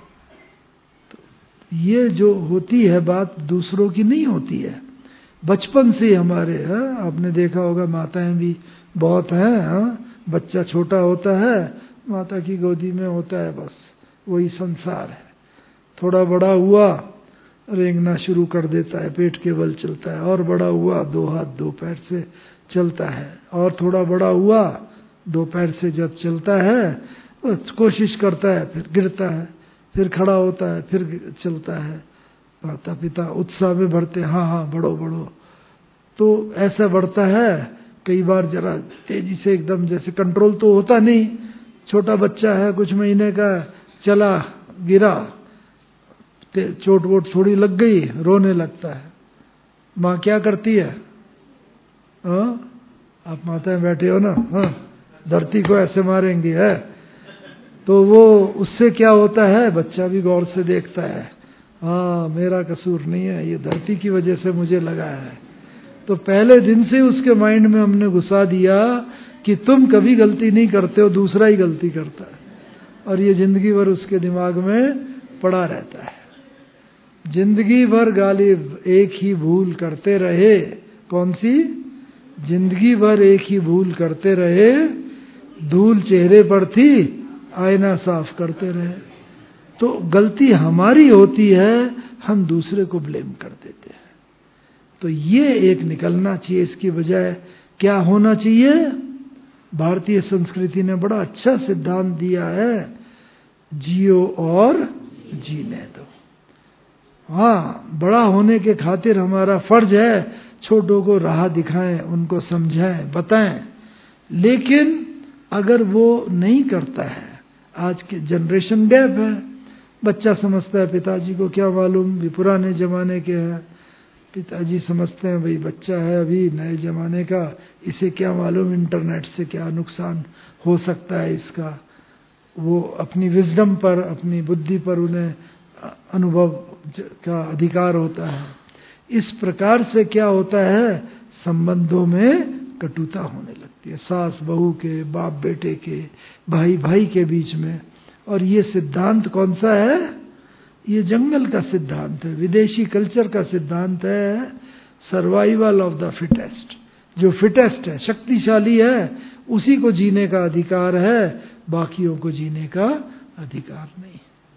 तो ये जो होती है बात दूसरों की नहीं होती है, बचपन से हमारे है। आपने देखा होगा माताएं भी बहुत हैं, हाँ? बच्चा छोटा होता है, माता की गोदी में होता है, बस वही संसार है। थोड़ा बड़ा हुआ, रेंगना शुरू कर देता है, पेट के बल चलता है, और बड़ा हुआ 2 हाथ 2 पैर से चलता है, और थोड़ा बड़ा हुआ 2 पैर से जब चलता है, कोशिश करता है, फिर गिरता है, फिर खड़ा होता है, फिर चलता है। माता पिता उत्साह में भरते, हाँ हाँ बढ़ो बढ़ो, तो ऐसा बढ़ता है। कई बार जरा तेजी से एकदम, जैसे कंट्रोल तो होता नहीं, छोटा बच्चा है कुछ महीने का, चला गिरा, चोट वोट थोड़ी लग गई, रोने लगता है। माँ क्या करती है? हाँ? आप माताएं बैठे हो ना, हाँ, धरती को ऐसे मारेंगी है, तो वो उससे क्या होता है, बच्चा भी गौर से देखता है, हाँ मेरा कसूर नहीं है, ये धरती की वजह से मुझे लगा है। तो पहले दिन से उसके माइंड में हमने घुसा दिया कि तुम कभी गलती नहीं करते हो, दूसरा ही गलती करता है, और ये जिंदगी भर उसके दिमाग में पड़ा रहता है। जिंदगी भर गालिब एक ही भूल करते रहे, कौन सी? जिंदगी भर एक ही भूल करते रहे, धूल चेहरे पर थी, आईना साफ करते रहे। तो गलती हमारी होती है, हम दूसरे को ब्लेम कर देते हैं। तो ये एक निकलना चाहिए। इसकी बजाय क्या होना चाहिए? भारतीय संस्कृति ने बड़ा अच्छा सिद्धांत दिया है, जियो और जीने दो। हाँ, बड़ा होने के खातिर हमारा फर्ज है छोटों को राह दिखाएं, उनको समझाएं, बताएं। लेकिन अगर वो नहीं करता है, आज के जनरेशन गैप है, बच्चा समझता है पिताजी को क्या मालूम, भी पुराने जमाने के हैं, पिताजी समझते हैं भाई बच्चा है अभी नए जमाने का, इसे क्या मालूम इंटरनेट से क्या नुकसान हो सकता है इसका। वो अपनी विजडम पर, अपनी बुद्धि पर उन्हें अनुभव का अधिकार होता है। इस प्रकार से क्या होता है, संबंधों में कटुता होने लगती है, सास बहू के, बाप बेटे के, भाई भाई के बीच में। और ये सिद्धांत कौन सा है? ये जंगल का सिद्धांत है, विदेशी कल्चर का सिद्धांत है, सर्वाइवल ऑफ द फिटेस्ट। जो फिटेस्ट है, शक्तिशाली है, उसी को जीने का अधिकार है, बाकियों को जीने का अधिकार नहीं।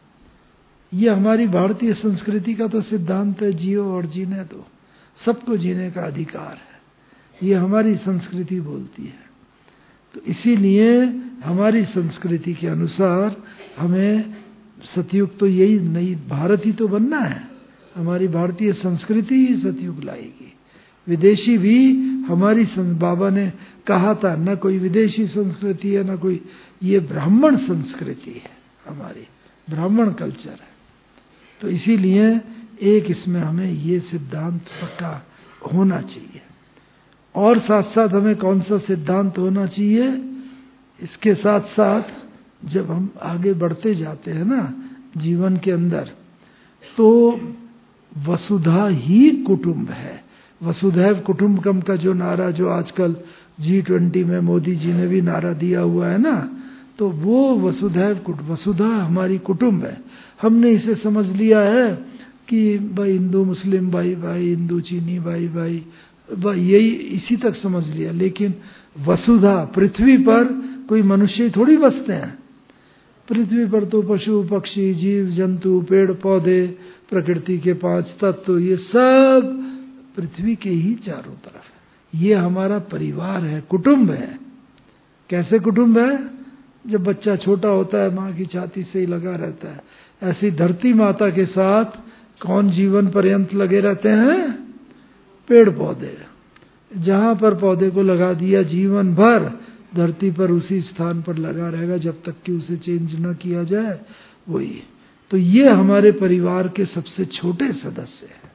ये हमारी भारतीय संस्कृति का तो सिद्धांत है, जियो और जीने दो, सबको जीने का अधिकार है, ये हमारी संस्कृति बोलती है। तो इसीलिए हमारी संस्कृति के अनुसार हमें सतयुग तो यही नहीं, भारत ही तो बनना है, हमारी भारतीय संस्कृति ही सतयुग लाएगी। विदेशी भी हमारी बाबा ने कहा था, न कोई विदेशी संस्कृति है न कोई, ये ब्राह्मण संस्कृति है, हमारी ब्राह्मण कल्चर है। तो इसीलिए एक इसमें हमें ये सिद्धांत पक्का होना चाहिए। और साथ साथ हमें कौन सा सिद्धांत होना चाहिए, इसके साथ साथ जब हम आगे बढ़ते जाते हैं ना जीवन के अंदर, तो वसुधा ही कुटुंब है। वसुधैव कुटुंबकम का जो नारा जो आजकल G20 में मोदी जी ने भी नारा दिया हुआ है ना, तो वो वसुधा हमारी कुटुंब है। हमने इसे समझ लिया है कि भाई हिंदू मुस्लिम भाई भाई, हिंदू चीनी भाई भाई, यही इसी तक समझ लिया। लेकिन वसुधा, पृथ्वी पर कोई मनुष्य थोड़ी बसते हैं, पृथ्वी पर तो पशु पक्षी जीव जंतु पेड़ पौधे प्रकृति के 5 तत्व, ये सब पृथ्वी के ही चारों तरफ है। ये हमारा परिवार है, कुटुंब है। कैसे कुटुंब है? जब बच्चा छोटा होता है माँ की छाती से ही लगा रहता है, ऐसी धरती माता के साथ कौन जीवन पर्यंत लगे रहते हैं? पेड़ पौधे। जहां पर पौधे को लगा दिया जीवन भर धरती पर उसी स्थान पर लगा रहेगा जब तक कि उसे चेंज न किया जाए, वही। तो ये हमारे परिवार के सबसे छोटे सदस्य हैं।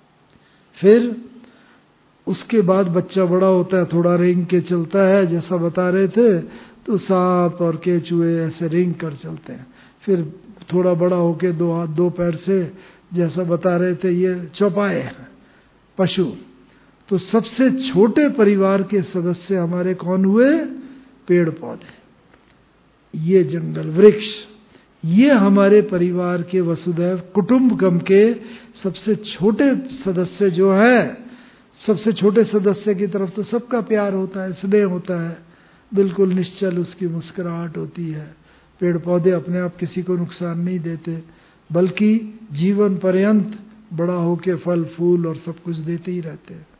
फिर उसके बाद बच्चा बड़ा होता है, थोड़ा रेंग के चलता है, जैसा बता रहे थे, तो सांप और केचुए ऐसे रेंग कर चलते हैं। फिर थोड़ा बड़ा होके 2 हाथ 2 पैर से, जैसा बता रहे थे, ये चौपाए हैं पशु। तो सबसे छोटे परिवार के सदस्य हमारे कौन हुए? पेड़ पौधे, ये जंगल वृक्ष, ये हमारे परिवार के वसुधैव कुटुंबकम के सबसे छोटे सदस्य जो है। सबसे छोटे सदस्य की तरफ तो सबका प्यार होता है, स्नेह होता है, बिल्कुल निश्चल उसकी मुस्कुराहट होती है। पेड़ पौधे अपने आप किसी को नुकसान नहीं देते, बल्कि जीवन पर्यंत बड़ा होके फल फूल और सब कुछ देते ही रहते हैं।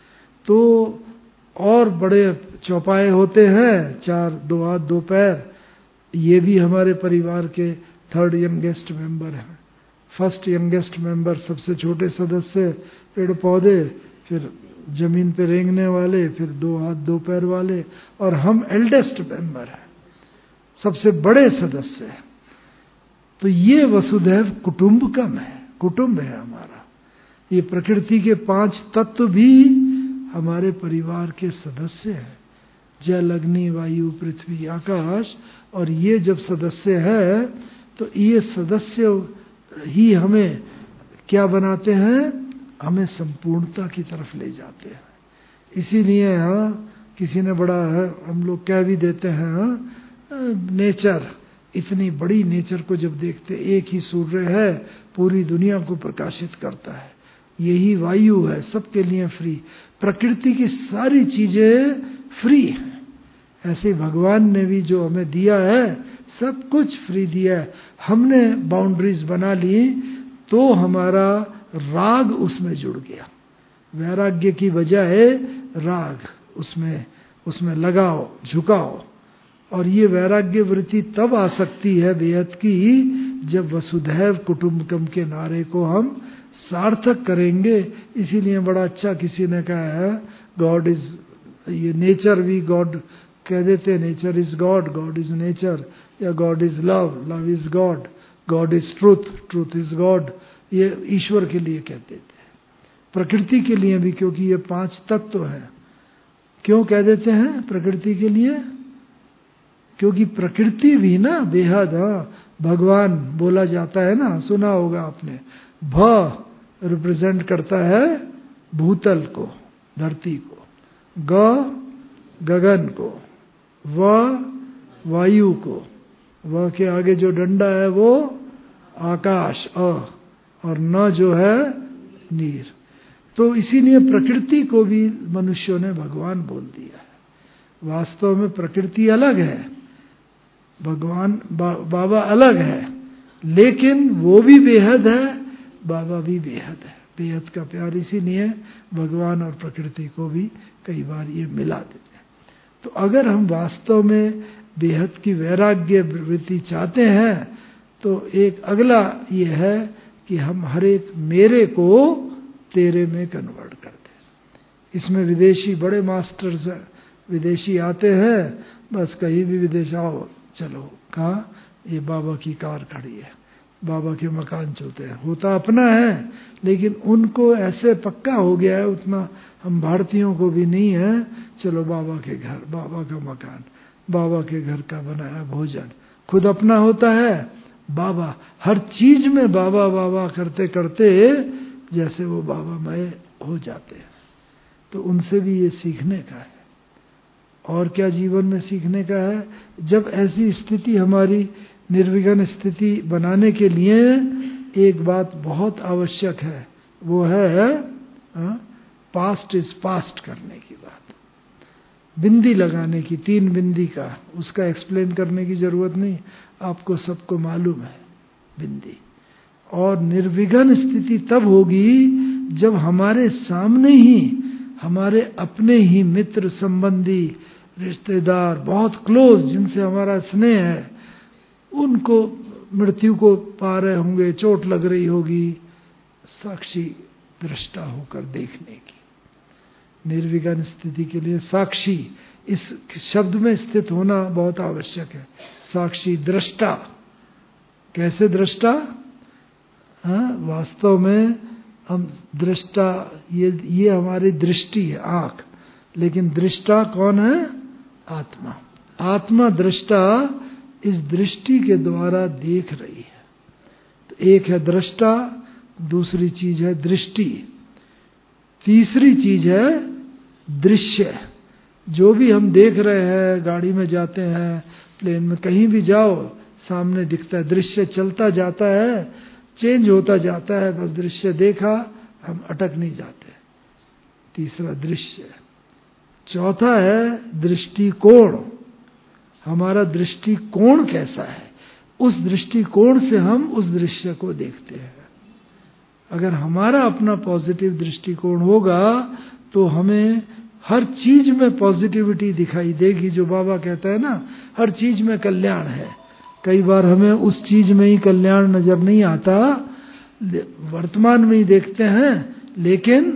तो और बड़े चौपाए होते हैं, 4 2 हाथ 2 पैर, ये भी हमारे परिवार के 3rd यंगेस्ट मेंबर हैं। 1st यंगेस्ट मेंबर सबसे छोटे सदस्य पेड़ पौधे, फिर जमीन पे रेंगने वाले, फिर 2 हाथ 2 पैर वाले, और हम एल्डेस्ट मेंबर हैं, सबसे बड़े सदस्य हैं। तो ये वसुधैव कुटुंबकम है, कुटुंब है हमारा। ये प्रकृति के 5 तत्व भी हमारे परिवार के सदस्य हैं, जल अग्नि वायु पृथ्वी आकाश। और ये जब सदस्य है तो ये सदस्य ही हमें क्या बनाते हैं? हमें संपूर्णता की तरफ ले जाते हैं। इसीलिए किसी ने बड़ा है, हम लोग कह भी देते हैं, नेचर, इतनी बड़ी नेचर को जब देखते, एक ही सूर्य है पूरी दुनिया को प्रकाशित करता है, यही वायु है सबके लिए फ्री, प्रकृति की सारी चीजें फ्री हैं। ऐसे भगवान ने भी जो हमें दिया है सब कुछ फ्री दिया है। हमने बाउंड्रीज बना ली तो हमारा राग उसमें जुड़ गया। वैराग्य की बजाय राग उसमें लगाओ, झुकाओ। और ये वैराग्य वृत्ति तब आ सकती है बेहद की, जब वसुधैव कुटुंबकम के नारे को हम सार्थक करेंगे। इसीलिए बड़ा अच्छा किसी ने कहा है, गॉड इज, ये नेचर भी गॉड कह देते हैं, nature is God, God is nature, या God is love, love is God, God is truth, truth is God. ये ईश्वर के लिए कहते थे, प्रकृति के लिए भी, क्योंकि ये 5 तत्व हैं। क्यों कह देते हैं प्रकृति के लिए? क्योंकि प्रकृति भी ना बेहद, भगवान बोला जाता है ना, सुना होगा आपने, भ रिप्रेजेंट करता है भूतल को, धरती को, ग गगन को, व वायु को, व के आगे जो डंडा है वो आकाश, और न जो है नीर। तो इसीलिए प्रकृति को भी मनुष्यों ने भगवान बोल दिया है। वास्तव में प्रकृति अलग है, भगवान बाबा अलग है, लेकिन वो भी बेहद है, बाबा भी बेहद है। बेहद का प्यार, इसीलिए भगवान और प्रकृति को भी कई बार ये मिला देते हैं। तो अगर हम वास्तव में बेहद की वैराग्य वृत्ति चाहते हैं तो एक अगला ये है कि हम हर एक मेरे को तेरे में कन्वर्ट कर दें। इसमें विदेशी बड़े मास्टर्स विदेशी आते हैं, बस कहीं भी विदेश आओ, चलो कहाँ, ये बाबा की कार खड़ी है, बाबा के मकान चलते हैं, होता अपना है लेकिन उनको ऐसे पक्का हो गया है, उतना हम भारतीयों को भी नहीं है, चलो बाबा के घर, बाबा का मकान, बाबा के घर का बनाया भोजन, खुद अपना होता है, बाबा हर चीज में बाबा बाबा करते करते जैसे वो बाबामय हो जाते हैं। तो उनसे भी ये सीखने का है। और क्या जीवन में सीखने का है? जब ऐसी स्थिति हमारी निर्विघ्न स्थिति बनाने के लिए एक बात बहुत आवश्यक है, वो है पास्ट इज पास्ट करने की बात, बिंदी लगाने की, 3 बिंदी का, उसका एक्सप्लेन करने की जरूरत नहीं, आपको सबको मालूम है बिंदी। और निर्विघ्न स्थिति तब होगी जब हमारे सामने ही हमारे अपने ही मित्र संबंधी रिश्तेदार बहुत क्लोज जिनसे हमारा स्नेह है, उनको मृत्यु को पा रहे होंगे, चोट लग रही होगी, साक्षी दृष्टा होकर देखने की। निर्विघ्न स्थिति के लिए साक्षी इस शब्द में स्थित होना बहुत आवश्यक है। साक्षी दृष्टा, कैसे दृष्टा? वास्तव में हम दृष्टा, ये हमारी दृष्टि है, आंख, लेकिन दृष्टा कौन है? आत्मा। आत्मा दृष्टा इस दृष्टि के द्वारा देख रही है। तो एक है दृष्टा, दूसरी चीज है दृष्टि, तीसरी चीज है दृश्य। जो भी हम देख रहे हैं, गाड़ी में जाते हैं, प्लेन में, कहीं भी जाओ, सामने दिखता है, दृश्य चलता जाता है, चेंज होता जाता है, बस दृश्य देखा, हम अटक नहीं जाते। तीसरा दृश्य। चौथा है दृष्टिकोण। हमारा दृष्टिकोण कैसा है, उस दृष्टिकोण से हम उस दृश्य को देखते हैं। अगर हमारा अपना पॉजिटिव दृष्टिकोण होगा तो हमें हर चीज में पॉजिटिविटी दिखाई देगी। जो बाबा कहता है ना, हर चीज में कल्याण है। कई बार हमें उस चीज में ही कल्याण नजर नहीं आता, वर्तमान में ही देखते हैं, लेकिन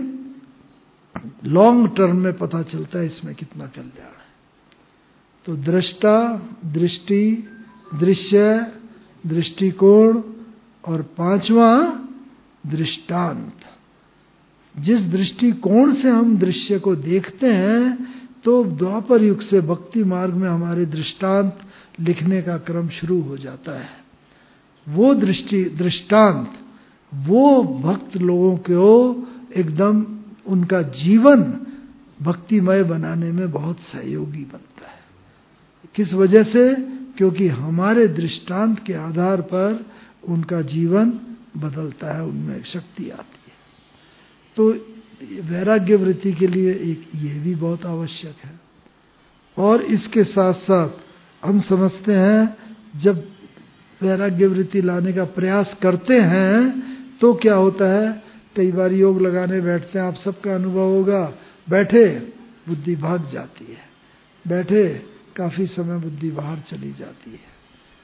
लॉन्ग टर्म में पता चलता है इसमें कितना कल्याण है। तो दृष्टा, दृष्टि, दृश्य, दृष्टिकोण, और 5वां दृष्टांत। जिस दृष्टिकोण से हम दृश्य को देखते हैं, तो द्वापर युग से भक्ति मार्ग में हमारे दृष्टांत लिखने का क्रम शुरू हो जाता है। वो दृष्टांत वो भक्त लोगों को एकदम उनका जीवन भक्तिमय बनाने में बहुत सहयोगी बनता है। किस वजह से? क्योंकि हमारे दृष्टांत के आधार पर उनका जीवन बदलता है, उनमें शक्ति आती है। तो वैराग्य वृत्ति के लिए एक ये भी बहुत आवश्यक है। और इसके साथ साथ हम समझते हैं, जब वैराग्य वृत्ति लाने का प्रयास करते हैं तो क्या होता है, कई बार योग लगाने बैठते हैं, आप सबका अनुभव होगा, बैठे बुद्धि भाग जाती है, बैठे काफी समय बुद्धि बाहर चली जाती है।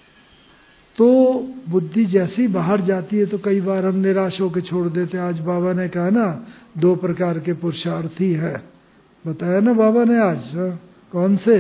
तो बुद्धि जैसे ही बाहर जाती है तो कई बार हम निराश होकर छोड़ देते हैं। आज बाबा ने कहा ना, 2 प्रकार के पुरुषार्थी है, बताया ना बाबा ने आज, कौन से?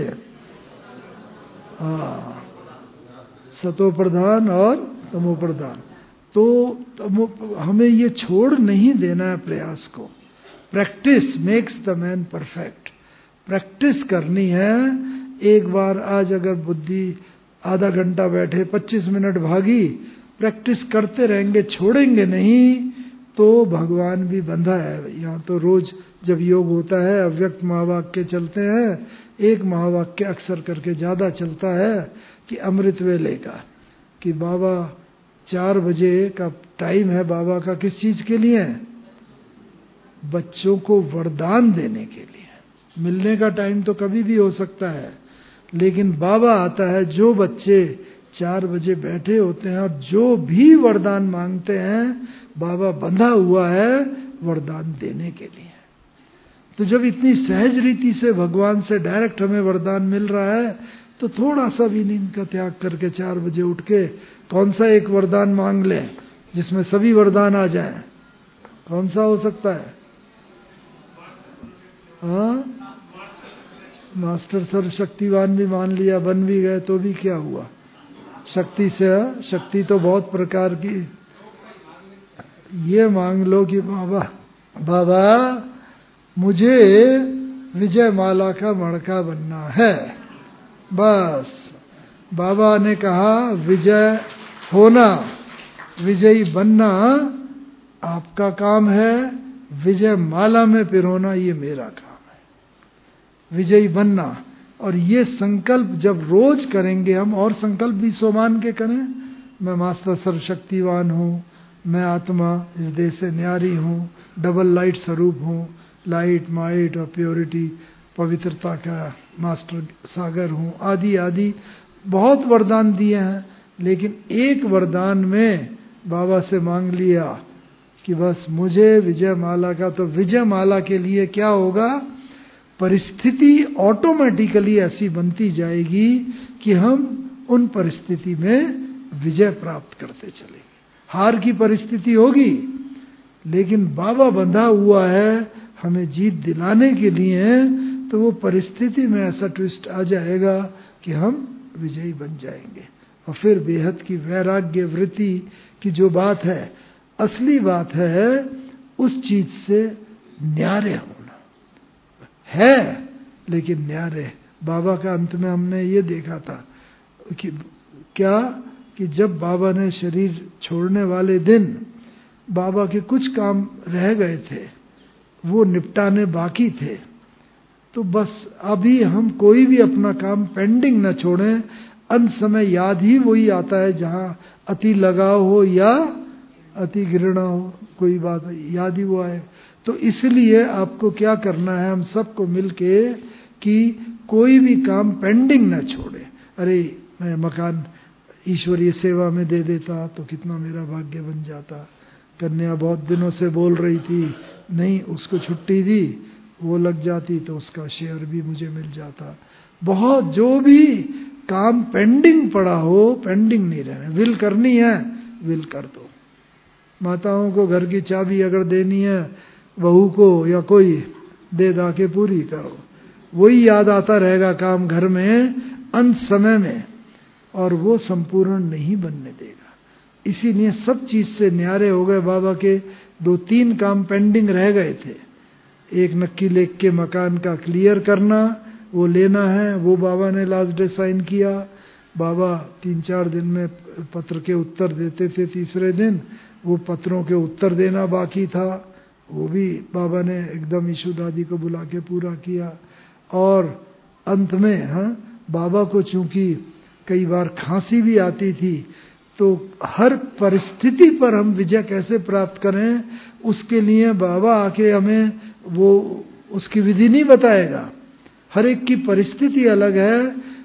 सतो प्रधान और तमो प्रधान। तो हमें ये छोड़ नहीं देना है प्रयास को। Practice makes the man perfect. Practice करनी है। एक बार आज अगर बुद्धि आधा घंटा बैठे, 25 मिनट भागी, प्रैक्टिस करते रहेंगे, छोड़ेंगे नहीं, तो भगवान भी बंधा है। यहाँ तो रोज जब योग होता है, अव्यक्त महावाक्य चलते हैं, एक महावाक्य अक्सर करके ज्यादा चलता है कि अमृत वेले का, कि बाबा 4 बजे का टाइम है बाबा का, किस चीज के लिए? बच्चों को वरदान देने के लिए। मिलने का टाइम तो कभी भी हो सकता है, लेकिन बाबा आता है, जो बच्चे 4 बजे बैठे होते हैं और जो भी वरदान मांगते हैं, बाबा बंधा हुआ है वरदान देने के लिए। तो जब इतनी सहज रीति से भगवान से डायरेक्ट हमें वरदान मिल रहा है, तो थोड़ा सा भी नींद का त्याग करके 4 बजे उठ के कौन सा एक वरदान मांग ले जिसमें सभी वरदान आ जाएं? कौन सा हो सकता है? मास्टर सर्वशक्तिवान भी मान लिया, बन भी गए, तो भी क्या हुआ? शक्ति से, शक्ति तो बहुत प्रकार की। ये मांग लो कि बाबा मुझे विजय माला का मणका बनना है, बस। बाबा ने कहा विजय होना, विजयी बनना आपका काम है, विजय माला में पिरोना ये मेरा काम है, विजयी बनना। और ये संकल्प जब रोज करेंगे हम, और संकल्प भी सो मान के करें, मैं मास्टर सर्वशक्तिवान हूँ, मैं आत्मा इस देह से न्यारी हूँ, डबल लाइट स्वरूप हूँ, लाइट माइट और प्योरिटी पवित्रता का मास्टर सागर हूँ, आदि आदि बहुत वरदान दिए हैं। लेकिन एक वरदान में बाबा से मांग लिया कि बस मुझे विजय माला का, तो विजय माला के लिए क्या होगा? परिस्थिति ऑटोमेटिकली ऐसी बनती जाएगी कि हम उन परिस्थिति में विजय प्राप्त करते चलेंगे। हार की परिस्थिति होगी, लेकिन बाबा बंधा हुआ है हमें जीत दिलाने के लिए, तो वो परिस्थिति में ऐसा ट्विस्ट आ जाएगा कि हम विजयी बन जाएंगे। और फिर बेहद की वैराग्य वृत्ति की जो बात है, असली बात है उस चीज से न्यारे होना है, लेकिन न्यारे। बाबा का अंत में हमने ये देखा था कि क्या, कि जब बाबा ने शरीर छोड़ने वाले दिन बाबा के कुछ काम रह गए थे, वो निपटाने बाकी थे। तो बस अभी हम कोई भी अपना काम पेंडिंग न छोड़ें। अंत समय याद ही वही आता है जहाँ अति लगाव हो या अति घृणा हो, कोई बात याद ही वो आए। तो इसलिए आपको क्या करना है, हम सबको मिलके, कि कोई भी काम पेंडिंग न छोड़े। अरे मैं मकान ईश्वरीय सेवा में दे देता तो कितना मेरा भाग्य बन जाता। कन्या बहुत दिनों से बोल रही थी, नहीं उसको छुट्टी दी, वो लग जाती तो उसका शेयर भी मुझे मिल जाता। बहुत जो भी काम पेंडिंग पड़ा हो, पेंडिंग नहीं रहने। विल करनी है, विल कर दो। माताओं को घर की चाबी अगर देनी है बहू को या कोई, दे दा के पूरी करो। वही याद आता रहेगा काम घर में अंत समय में, और वो संपूर्ण नहीं बनने देगा। इसीलिए सब चीज से न्यारे हो गए बाबा के। 2-3 काम पेंडिंग रह गए थे। एक नक्की लेक के मकान का क्लियर करना, वो लेना है, वो बाबा ने लास्ट डे साइन किया। बाबा 3-4 दिन में पत्र के उत्तर देते थे, तीसरे दिन वो पत्रों के उत्तर देना बाकी था, वो भी बाबा ने एकदम ईशु दादी को बुला के पूरा किया। और अंत में बाबा को चूंकि कई बार खांसी भी आती थी, तो हर परिस्थिति पर हम विजय कैसे प्राप्त करें, उसके लिए बाबा आके हमें वो उसकी विधि नहीं बताएगा। हर एक की परिस्थिति अलग है,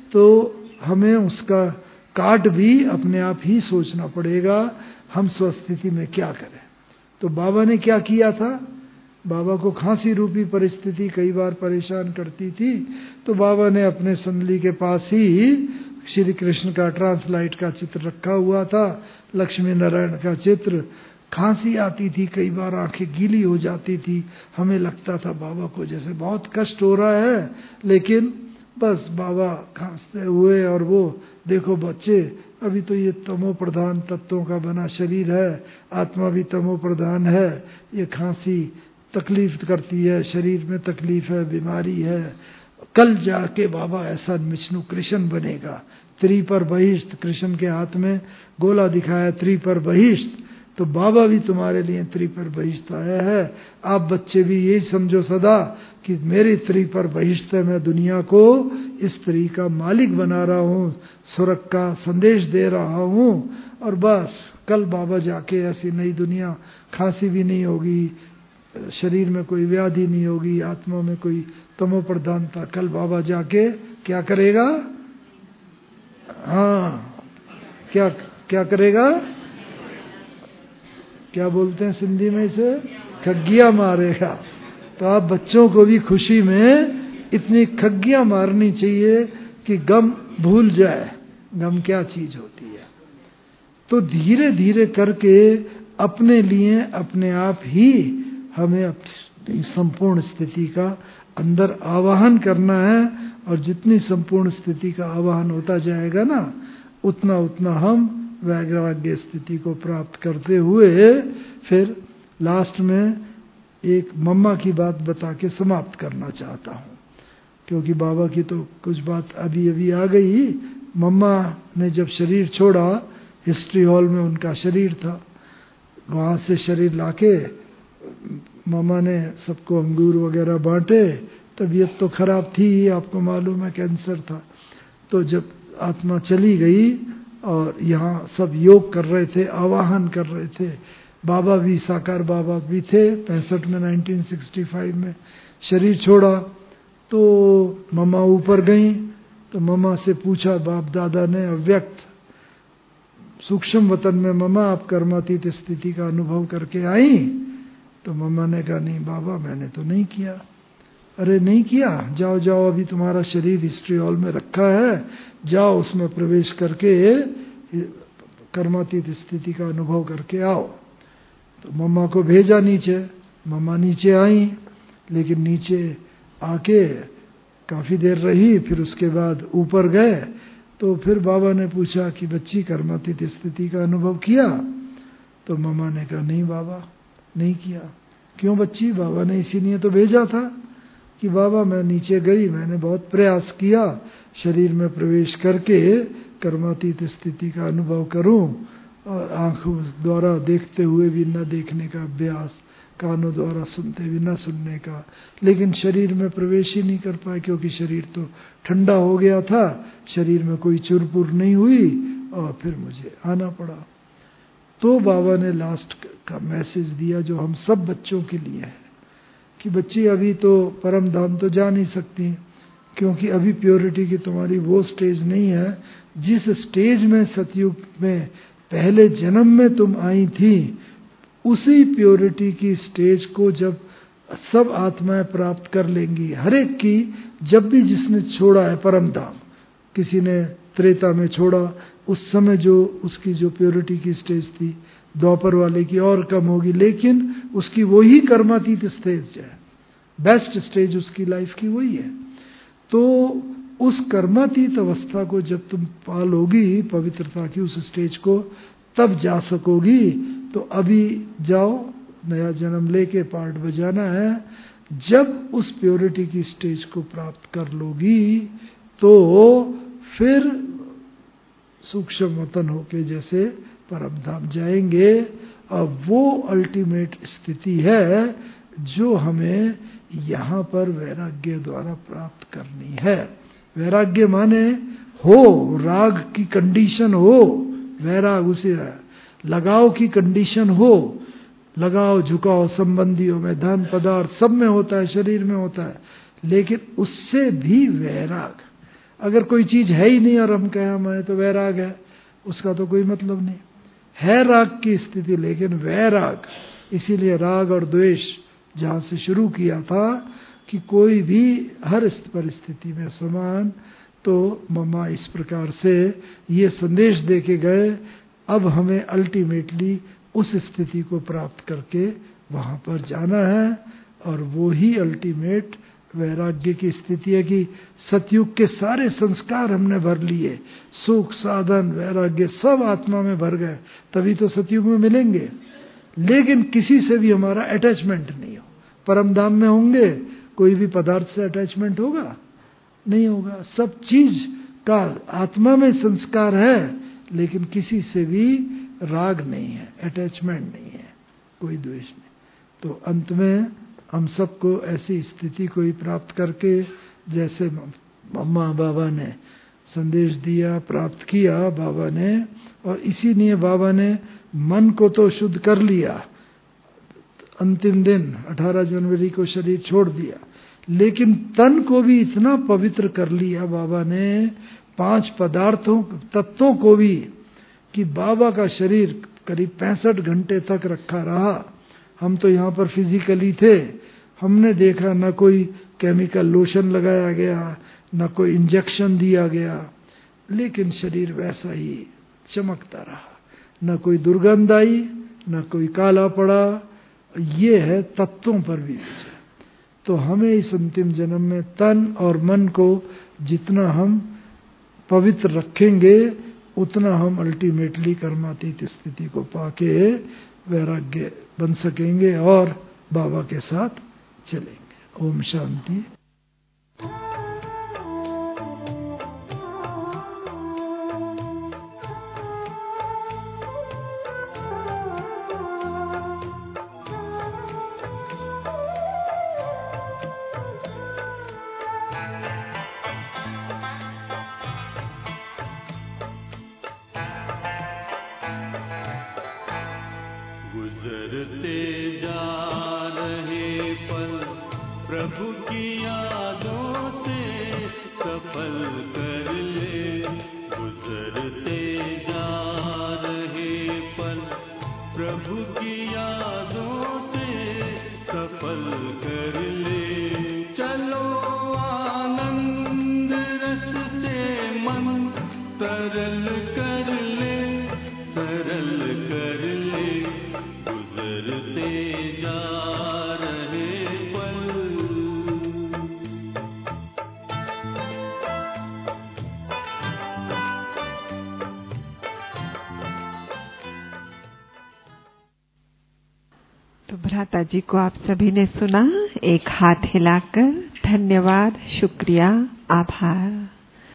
तो हमें उसका काट भी अपने आप ही सोचना पड़ेगा, हम स्वस्थिति में क्या करें। तो बाबा ने क्या किया था, बाबा को खांसी रूपी परिस्थिति कई बार परेशान करती थी, तो बाबा ने अपने संदली के पास ही श्री कृष्ण का ट्रांसलाइट का चित्र रखा हुआ था, लक्ष्मी नारायण का चित्र। खांसी आती थी, कई बार आंखें गीली हो जाती थी, हमें लगता था बाबा को जैसे बहुत कष्ट हो रहा है, लेकिन बस बाबा खांसते हुए, और वो देखो बच्चे, अभी तो ये तमो प्रधान तत्वों का बना शरीर है, आत्मा भी तमो प्रधान है, ये खांसी तकलीफ करती है, शरीर में तकलीफ है, बीमारी है, कल जाके बाबा ऐसा विष्णु कृष्ण बनेगा, त्रिपर बहिष्ठ। कृष्ण के हाथ में गोला दिखाया, त्रिपर बहिष्ठ, तो बाबा भी तुम्हारे लिए त्रिपर बहिष्ठ आया है। आप बच्चे भी यही समझो सदा कि मेरे त्रिपर बहिष्ठ है, मैं दुनिया को इस स्त्री का मालिक बना रहा हूँ, स्वर्ग का संदेश दे रहा हूँ, और बस कल बाबा जाके ऐसी नई दुनिया, खांसी भी नहीं होगी, शरीर में कोई व्याधि नहीं होगी, आत्मा में कोई तमो प्रधानता, कल बाबा जाके क्या करेगा, क्या क्या करेगा, क्या बोलते हैं सिंधी में इसे, खग्गिया मारेगा। तो आप बच्चों को भी खुशी में इतनी खग्गियां मारनी चाहिए कि गम भूल जाए, गम क्या चीज होती है। तो धीरे धीरे करके अपने लिए अपने आप ही हमें तो इस संपूर्ण स्थिति का अंदर आवाहन करना है, और जितनी संपूर्ण स्थिति का आवाहन होता जाएगा ना, उतना उतना हम वैराग्य स्थिति को प्राप्त करते हुए फिर लास्ट में एक मम्मा की बात बता के समाप्त करना चाहता हूँ, क्योंकि बाबा की तो कुछ बात अभी अभी आ गई। मम्मा ने जब शरीर छोड़ा, हिस्ट्री हॉल में उनका शरीर था, वहाँ से शरीर लाके मामा ने सबको अंगूर वगैरह बांटे। तबीयत तो खराब थी ही, आपको मालूम है कैंसर था। तो जब आत्मा चली गई और यहाँ सब योग कर रहे थे, आवाहन कर रहे थे, बाबा भी, साकार बाबा भी थे 65 में, 1965 में शरीर छोड़ा। तो मम्मा ऊपर गई, तो मम्मा से पूछा बाप दादा ने, अव्यक्त सूक्ष्म वतन में मम्मा आप कर्मातीत स्थिति का अनुभव करके आई? तो मम्मा ने कहा नहीं बाबा, मैंने तो नहीं किया। अरे नहीं किया, जाओ जाओ, अभी तुम्हारा शरीर हिस्ट्री हॉल में रखा है, जाओ उसमें प्रवेश करके कर्मातीत स्थिति का अनुभव करके आओ। तो मम्मा को भेजा नीचे, मम्मा नीचे आई, लेकिन नीचे आके काफी देर रही, फिर उसके बाद ऊपर गए। तो फिर बाबा ने पूछा कि बच्ची कर्मातीत स्थिति का अनुभव किया? तो मम्मा ने कहा नहीं बाबा, नहीं किया। क्यों बच्ची? बाबा ने इसीलिए तो भेजा था कि बाबा मैं नीचे गई, मैंने बहुत प्रयास किया शरीर में प्रवेश करके कर्मातीत स्थिति का अनुभव करूं, और आंखों द्वारा देखते हुए भी न देखने का अभ्यास, कानों द्वारा सुनते भी न सुनने का, लेकिन शरीर में प्रवेश ही नहीं कर पाए क्योंकि शरीर तो ठंडा हो गया था, शरीर में कोई चुरपुर नहीं हुई, और फिर मुझे आना पड़ा। तो बाबा ने लास्ट का मैसेज दिया जो हम सब बच्चों के लिए है कि बच्ची अभी तो परम धाम तो जा नहीं सकती, क्योंकि अभी प्योरिटी की तुम्हारी वो स्टेज नहीं है जिस स्टेज में सतयुग में पहले जन्म में तुम आई थी। उसी प्योरिटी की स्टेज को जब सब आत्माएं प्राप्त कर लेंगी, हर एक की, जब भी जिसने छोड़ा है परम धाम, किसी ने त्रेता में छोड़ा, उस समय जो उसकी जो प्योरिटी की स्टेज थी, द्वापर वाले की और कम होगी, लेकिन उसकी वही कर्मातीत स्टेज है, बेस्ट स्टेज उसकी लाइफ की वही है। तो उस कर्मातीत अवस्था को जब तुम पालोगी, पवित्रता की उस स्टेज को, तब जा सकोगी। तो अभी जाओ, नया जन्म लेके पार्ट बजाना है। जब उस प्योरिटी की स्टेज को प्राप्त कर लोगी तो फिर सूक्ष्म वतन होके जैसे परम धाम जाएंगे। और वो अल्टीमेट स्थिति है जो हमें यहाँ पर वैराग्य द्वारा प्राप्त करनी है। वैराग्य माने हो, राग की कंडीशन हो, वैराग उसे है, लगाव की कंडीशन हो, लगाव झुकाव संबंधियों में, धन पदार्थ सब में होता है, शरीर में होता है, लेकिन उससे भी वैराग। अगर कोई चीज है ही नहीं और हम कहें मैं तो वैराग है, उसका तो कोई मतलब नहीं है। राग की स्थिति, लेकिन वैराग, इसीलिए राग और द्वेष जहां से शुरू किया था कि कोई भी हर परिस्थिति में समान, तो मम्मा इस प्रकार से ये संदेश दे के गए। अब हमें अल्टीमेटली उस स्थिति को प्राप्त करके वहां पर जाना है, और वो ही अल्टीमेट वैराग्य की स्थिति है कि सतयुग के सारे संस्कार हमने भर लिए, सुख, साधन, वैराग्य सब आत्मा में भर गए, तभी तो सतयुग में मिलेंगे। लेकिन किसी से भी हमारा अटैचमेंट नहीं हो। परम धाम में होंगे, कोई भी पदार्थ से अटैचमेंट होगा? नहीं होगा। सब चीज का आत्मा में संस्कार है, लेकिन किसी से भी राग नहीं है, अटैचमेंट नहीं है, कोई द्वेष नहीं। तो अंत में हम सबको ऐसी स्थिति को ही प्राप्त करके, जैसे मम्मा बाबा ने संदेश दिया, प्राप्त किया बाबा ने, और इसीलिए बाबा ने मन को तो शुद्ध कर लिया, अंतिम दिन 18 जनवरी को शरीर छोड़ दिया, लेकिन तन को भी इतना पवित्र कर लिया बाबा ने, 5 पदार्थों तत्वों को भी, कि बाबा का शरीर करीब 65 घंटे तक रखा रहा। हम तो यहाँ पर फिजिकली थे, हमने देखा न कोई केमिकल लोशन लगाया गया, न कोई इंजेक्शन दिया गया, लेकिन शरीर वैसा ही चमकता रहा, न कोई दुर्गंध आई, न कोई काला पड़ा। ये है तत्वों पर भी विजय। तो हमें इस अंतिम जन्म में तन और मन को जितना हम पवित्र रखेंगे उतना हम अल्टीमेटली कर्मातीत स्थिति को पाके वैराग्य बन सकेंगे और बाबा के साथ चलेंगे। ओम शांति। गुजरते जा रहे पल प्रभु की यादों से सफल कर ले। गुजरते जा रहे पल प्रभु की यादों से सफल कर ले। चलो आनंद रस से मन तरल कर ले, सरल कर ले। गुजरते जा रहे पल। तो भ्राता जी को आप सभी ने सुना, एक हाथ हिलाकर धन्यवाद, शुक्रिया, आभार।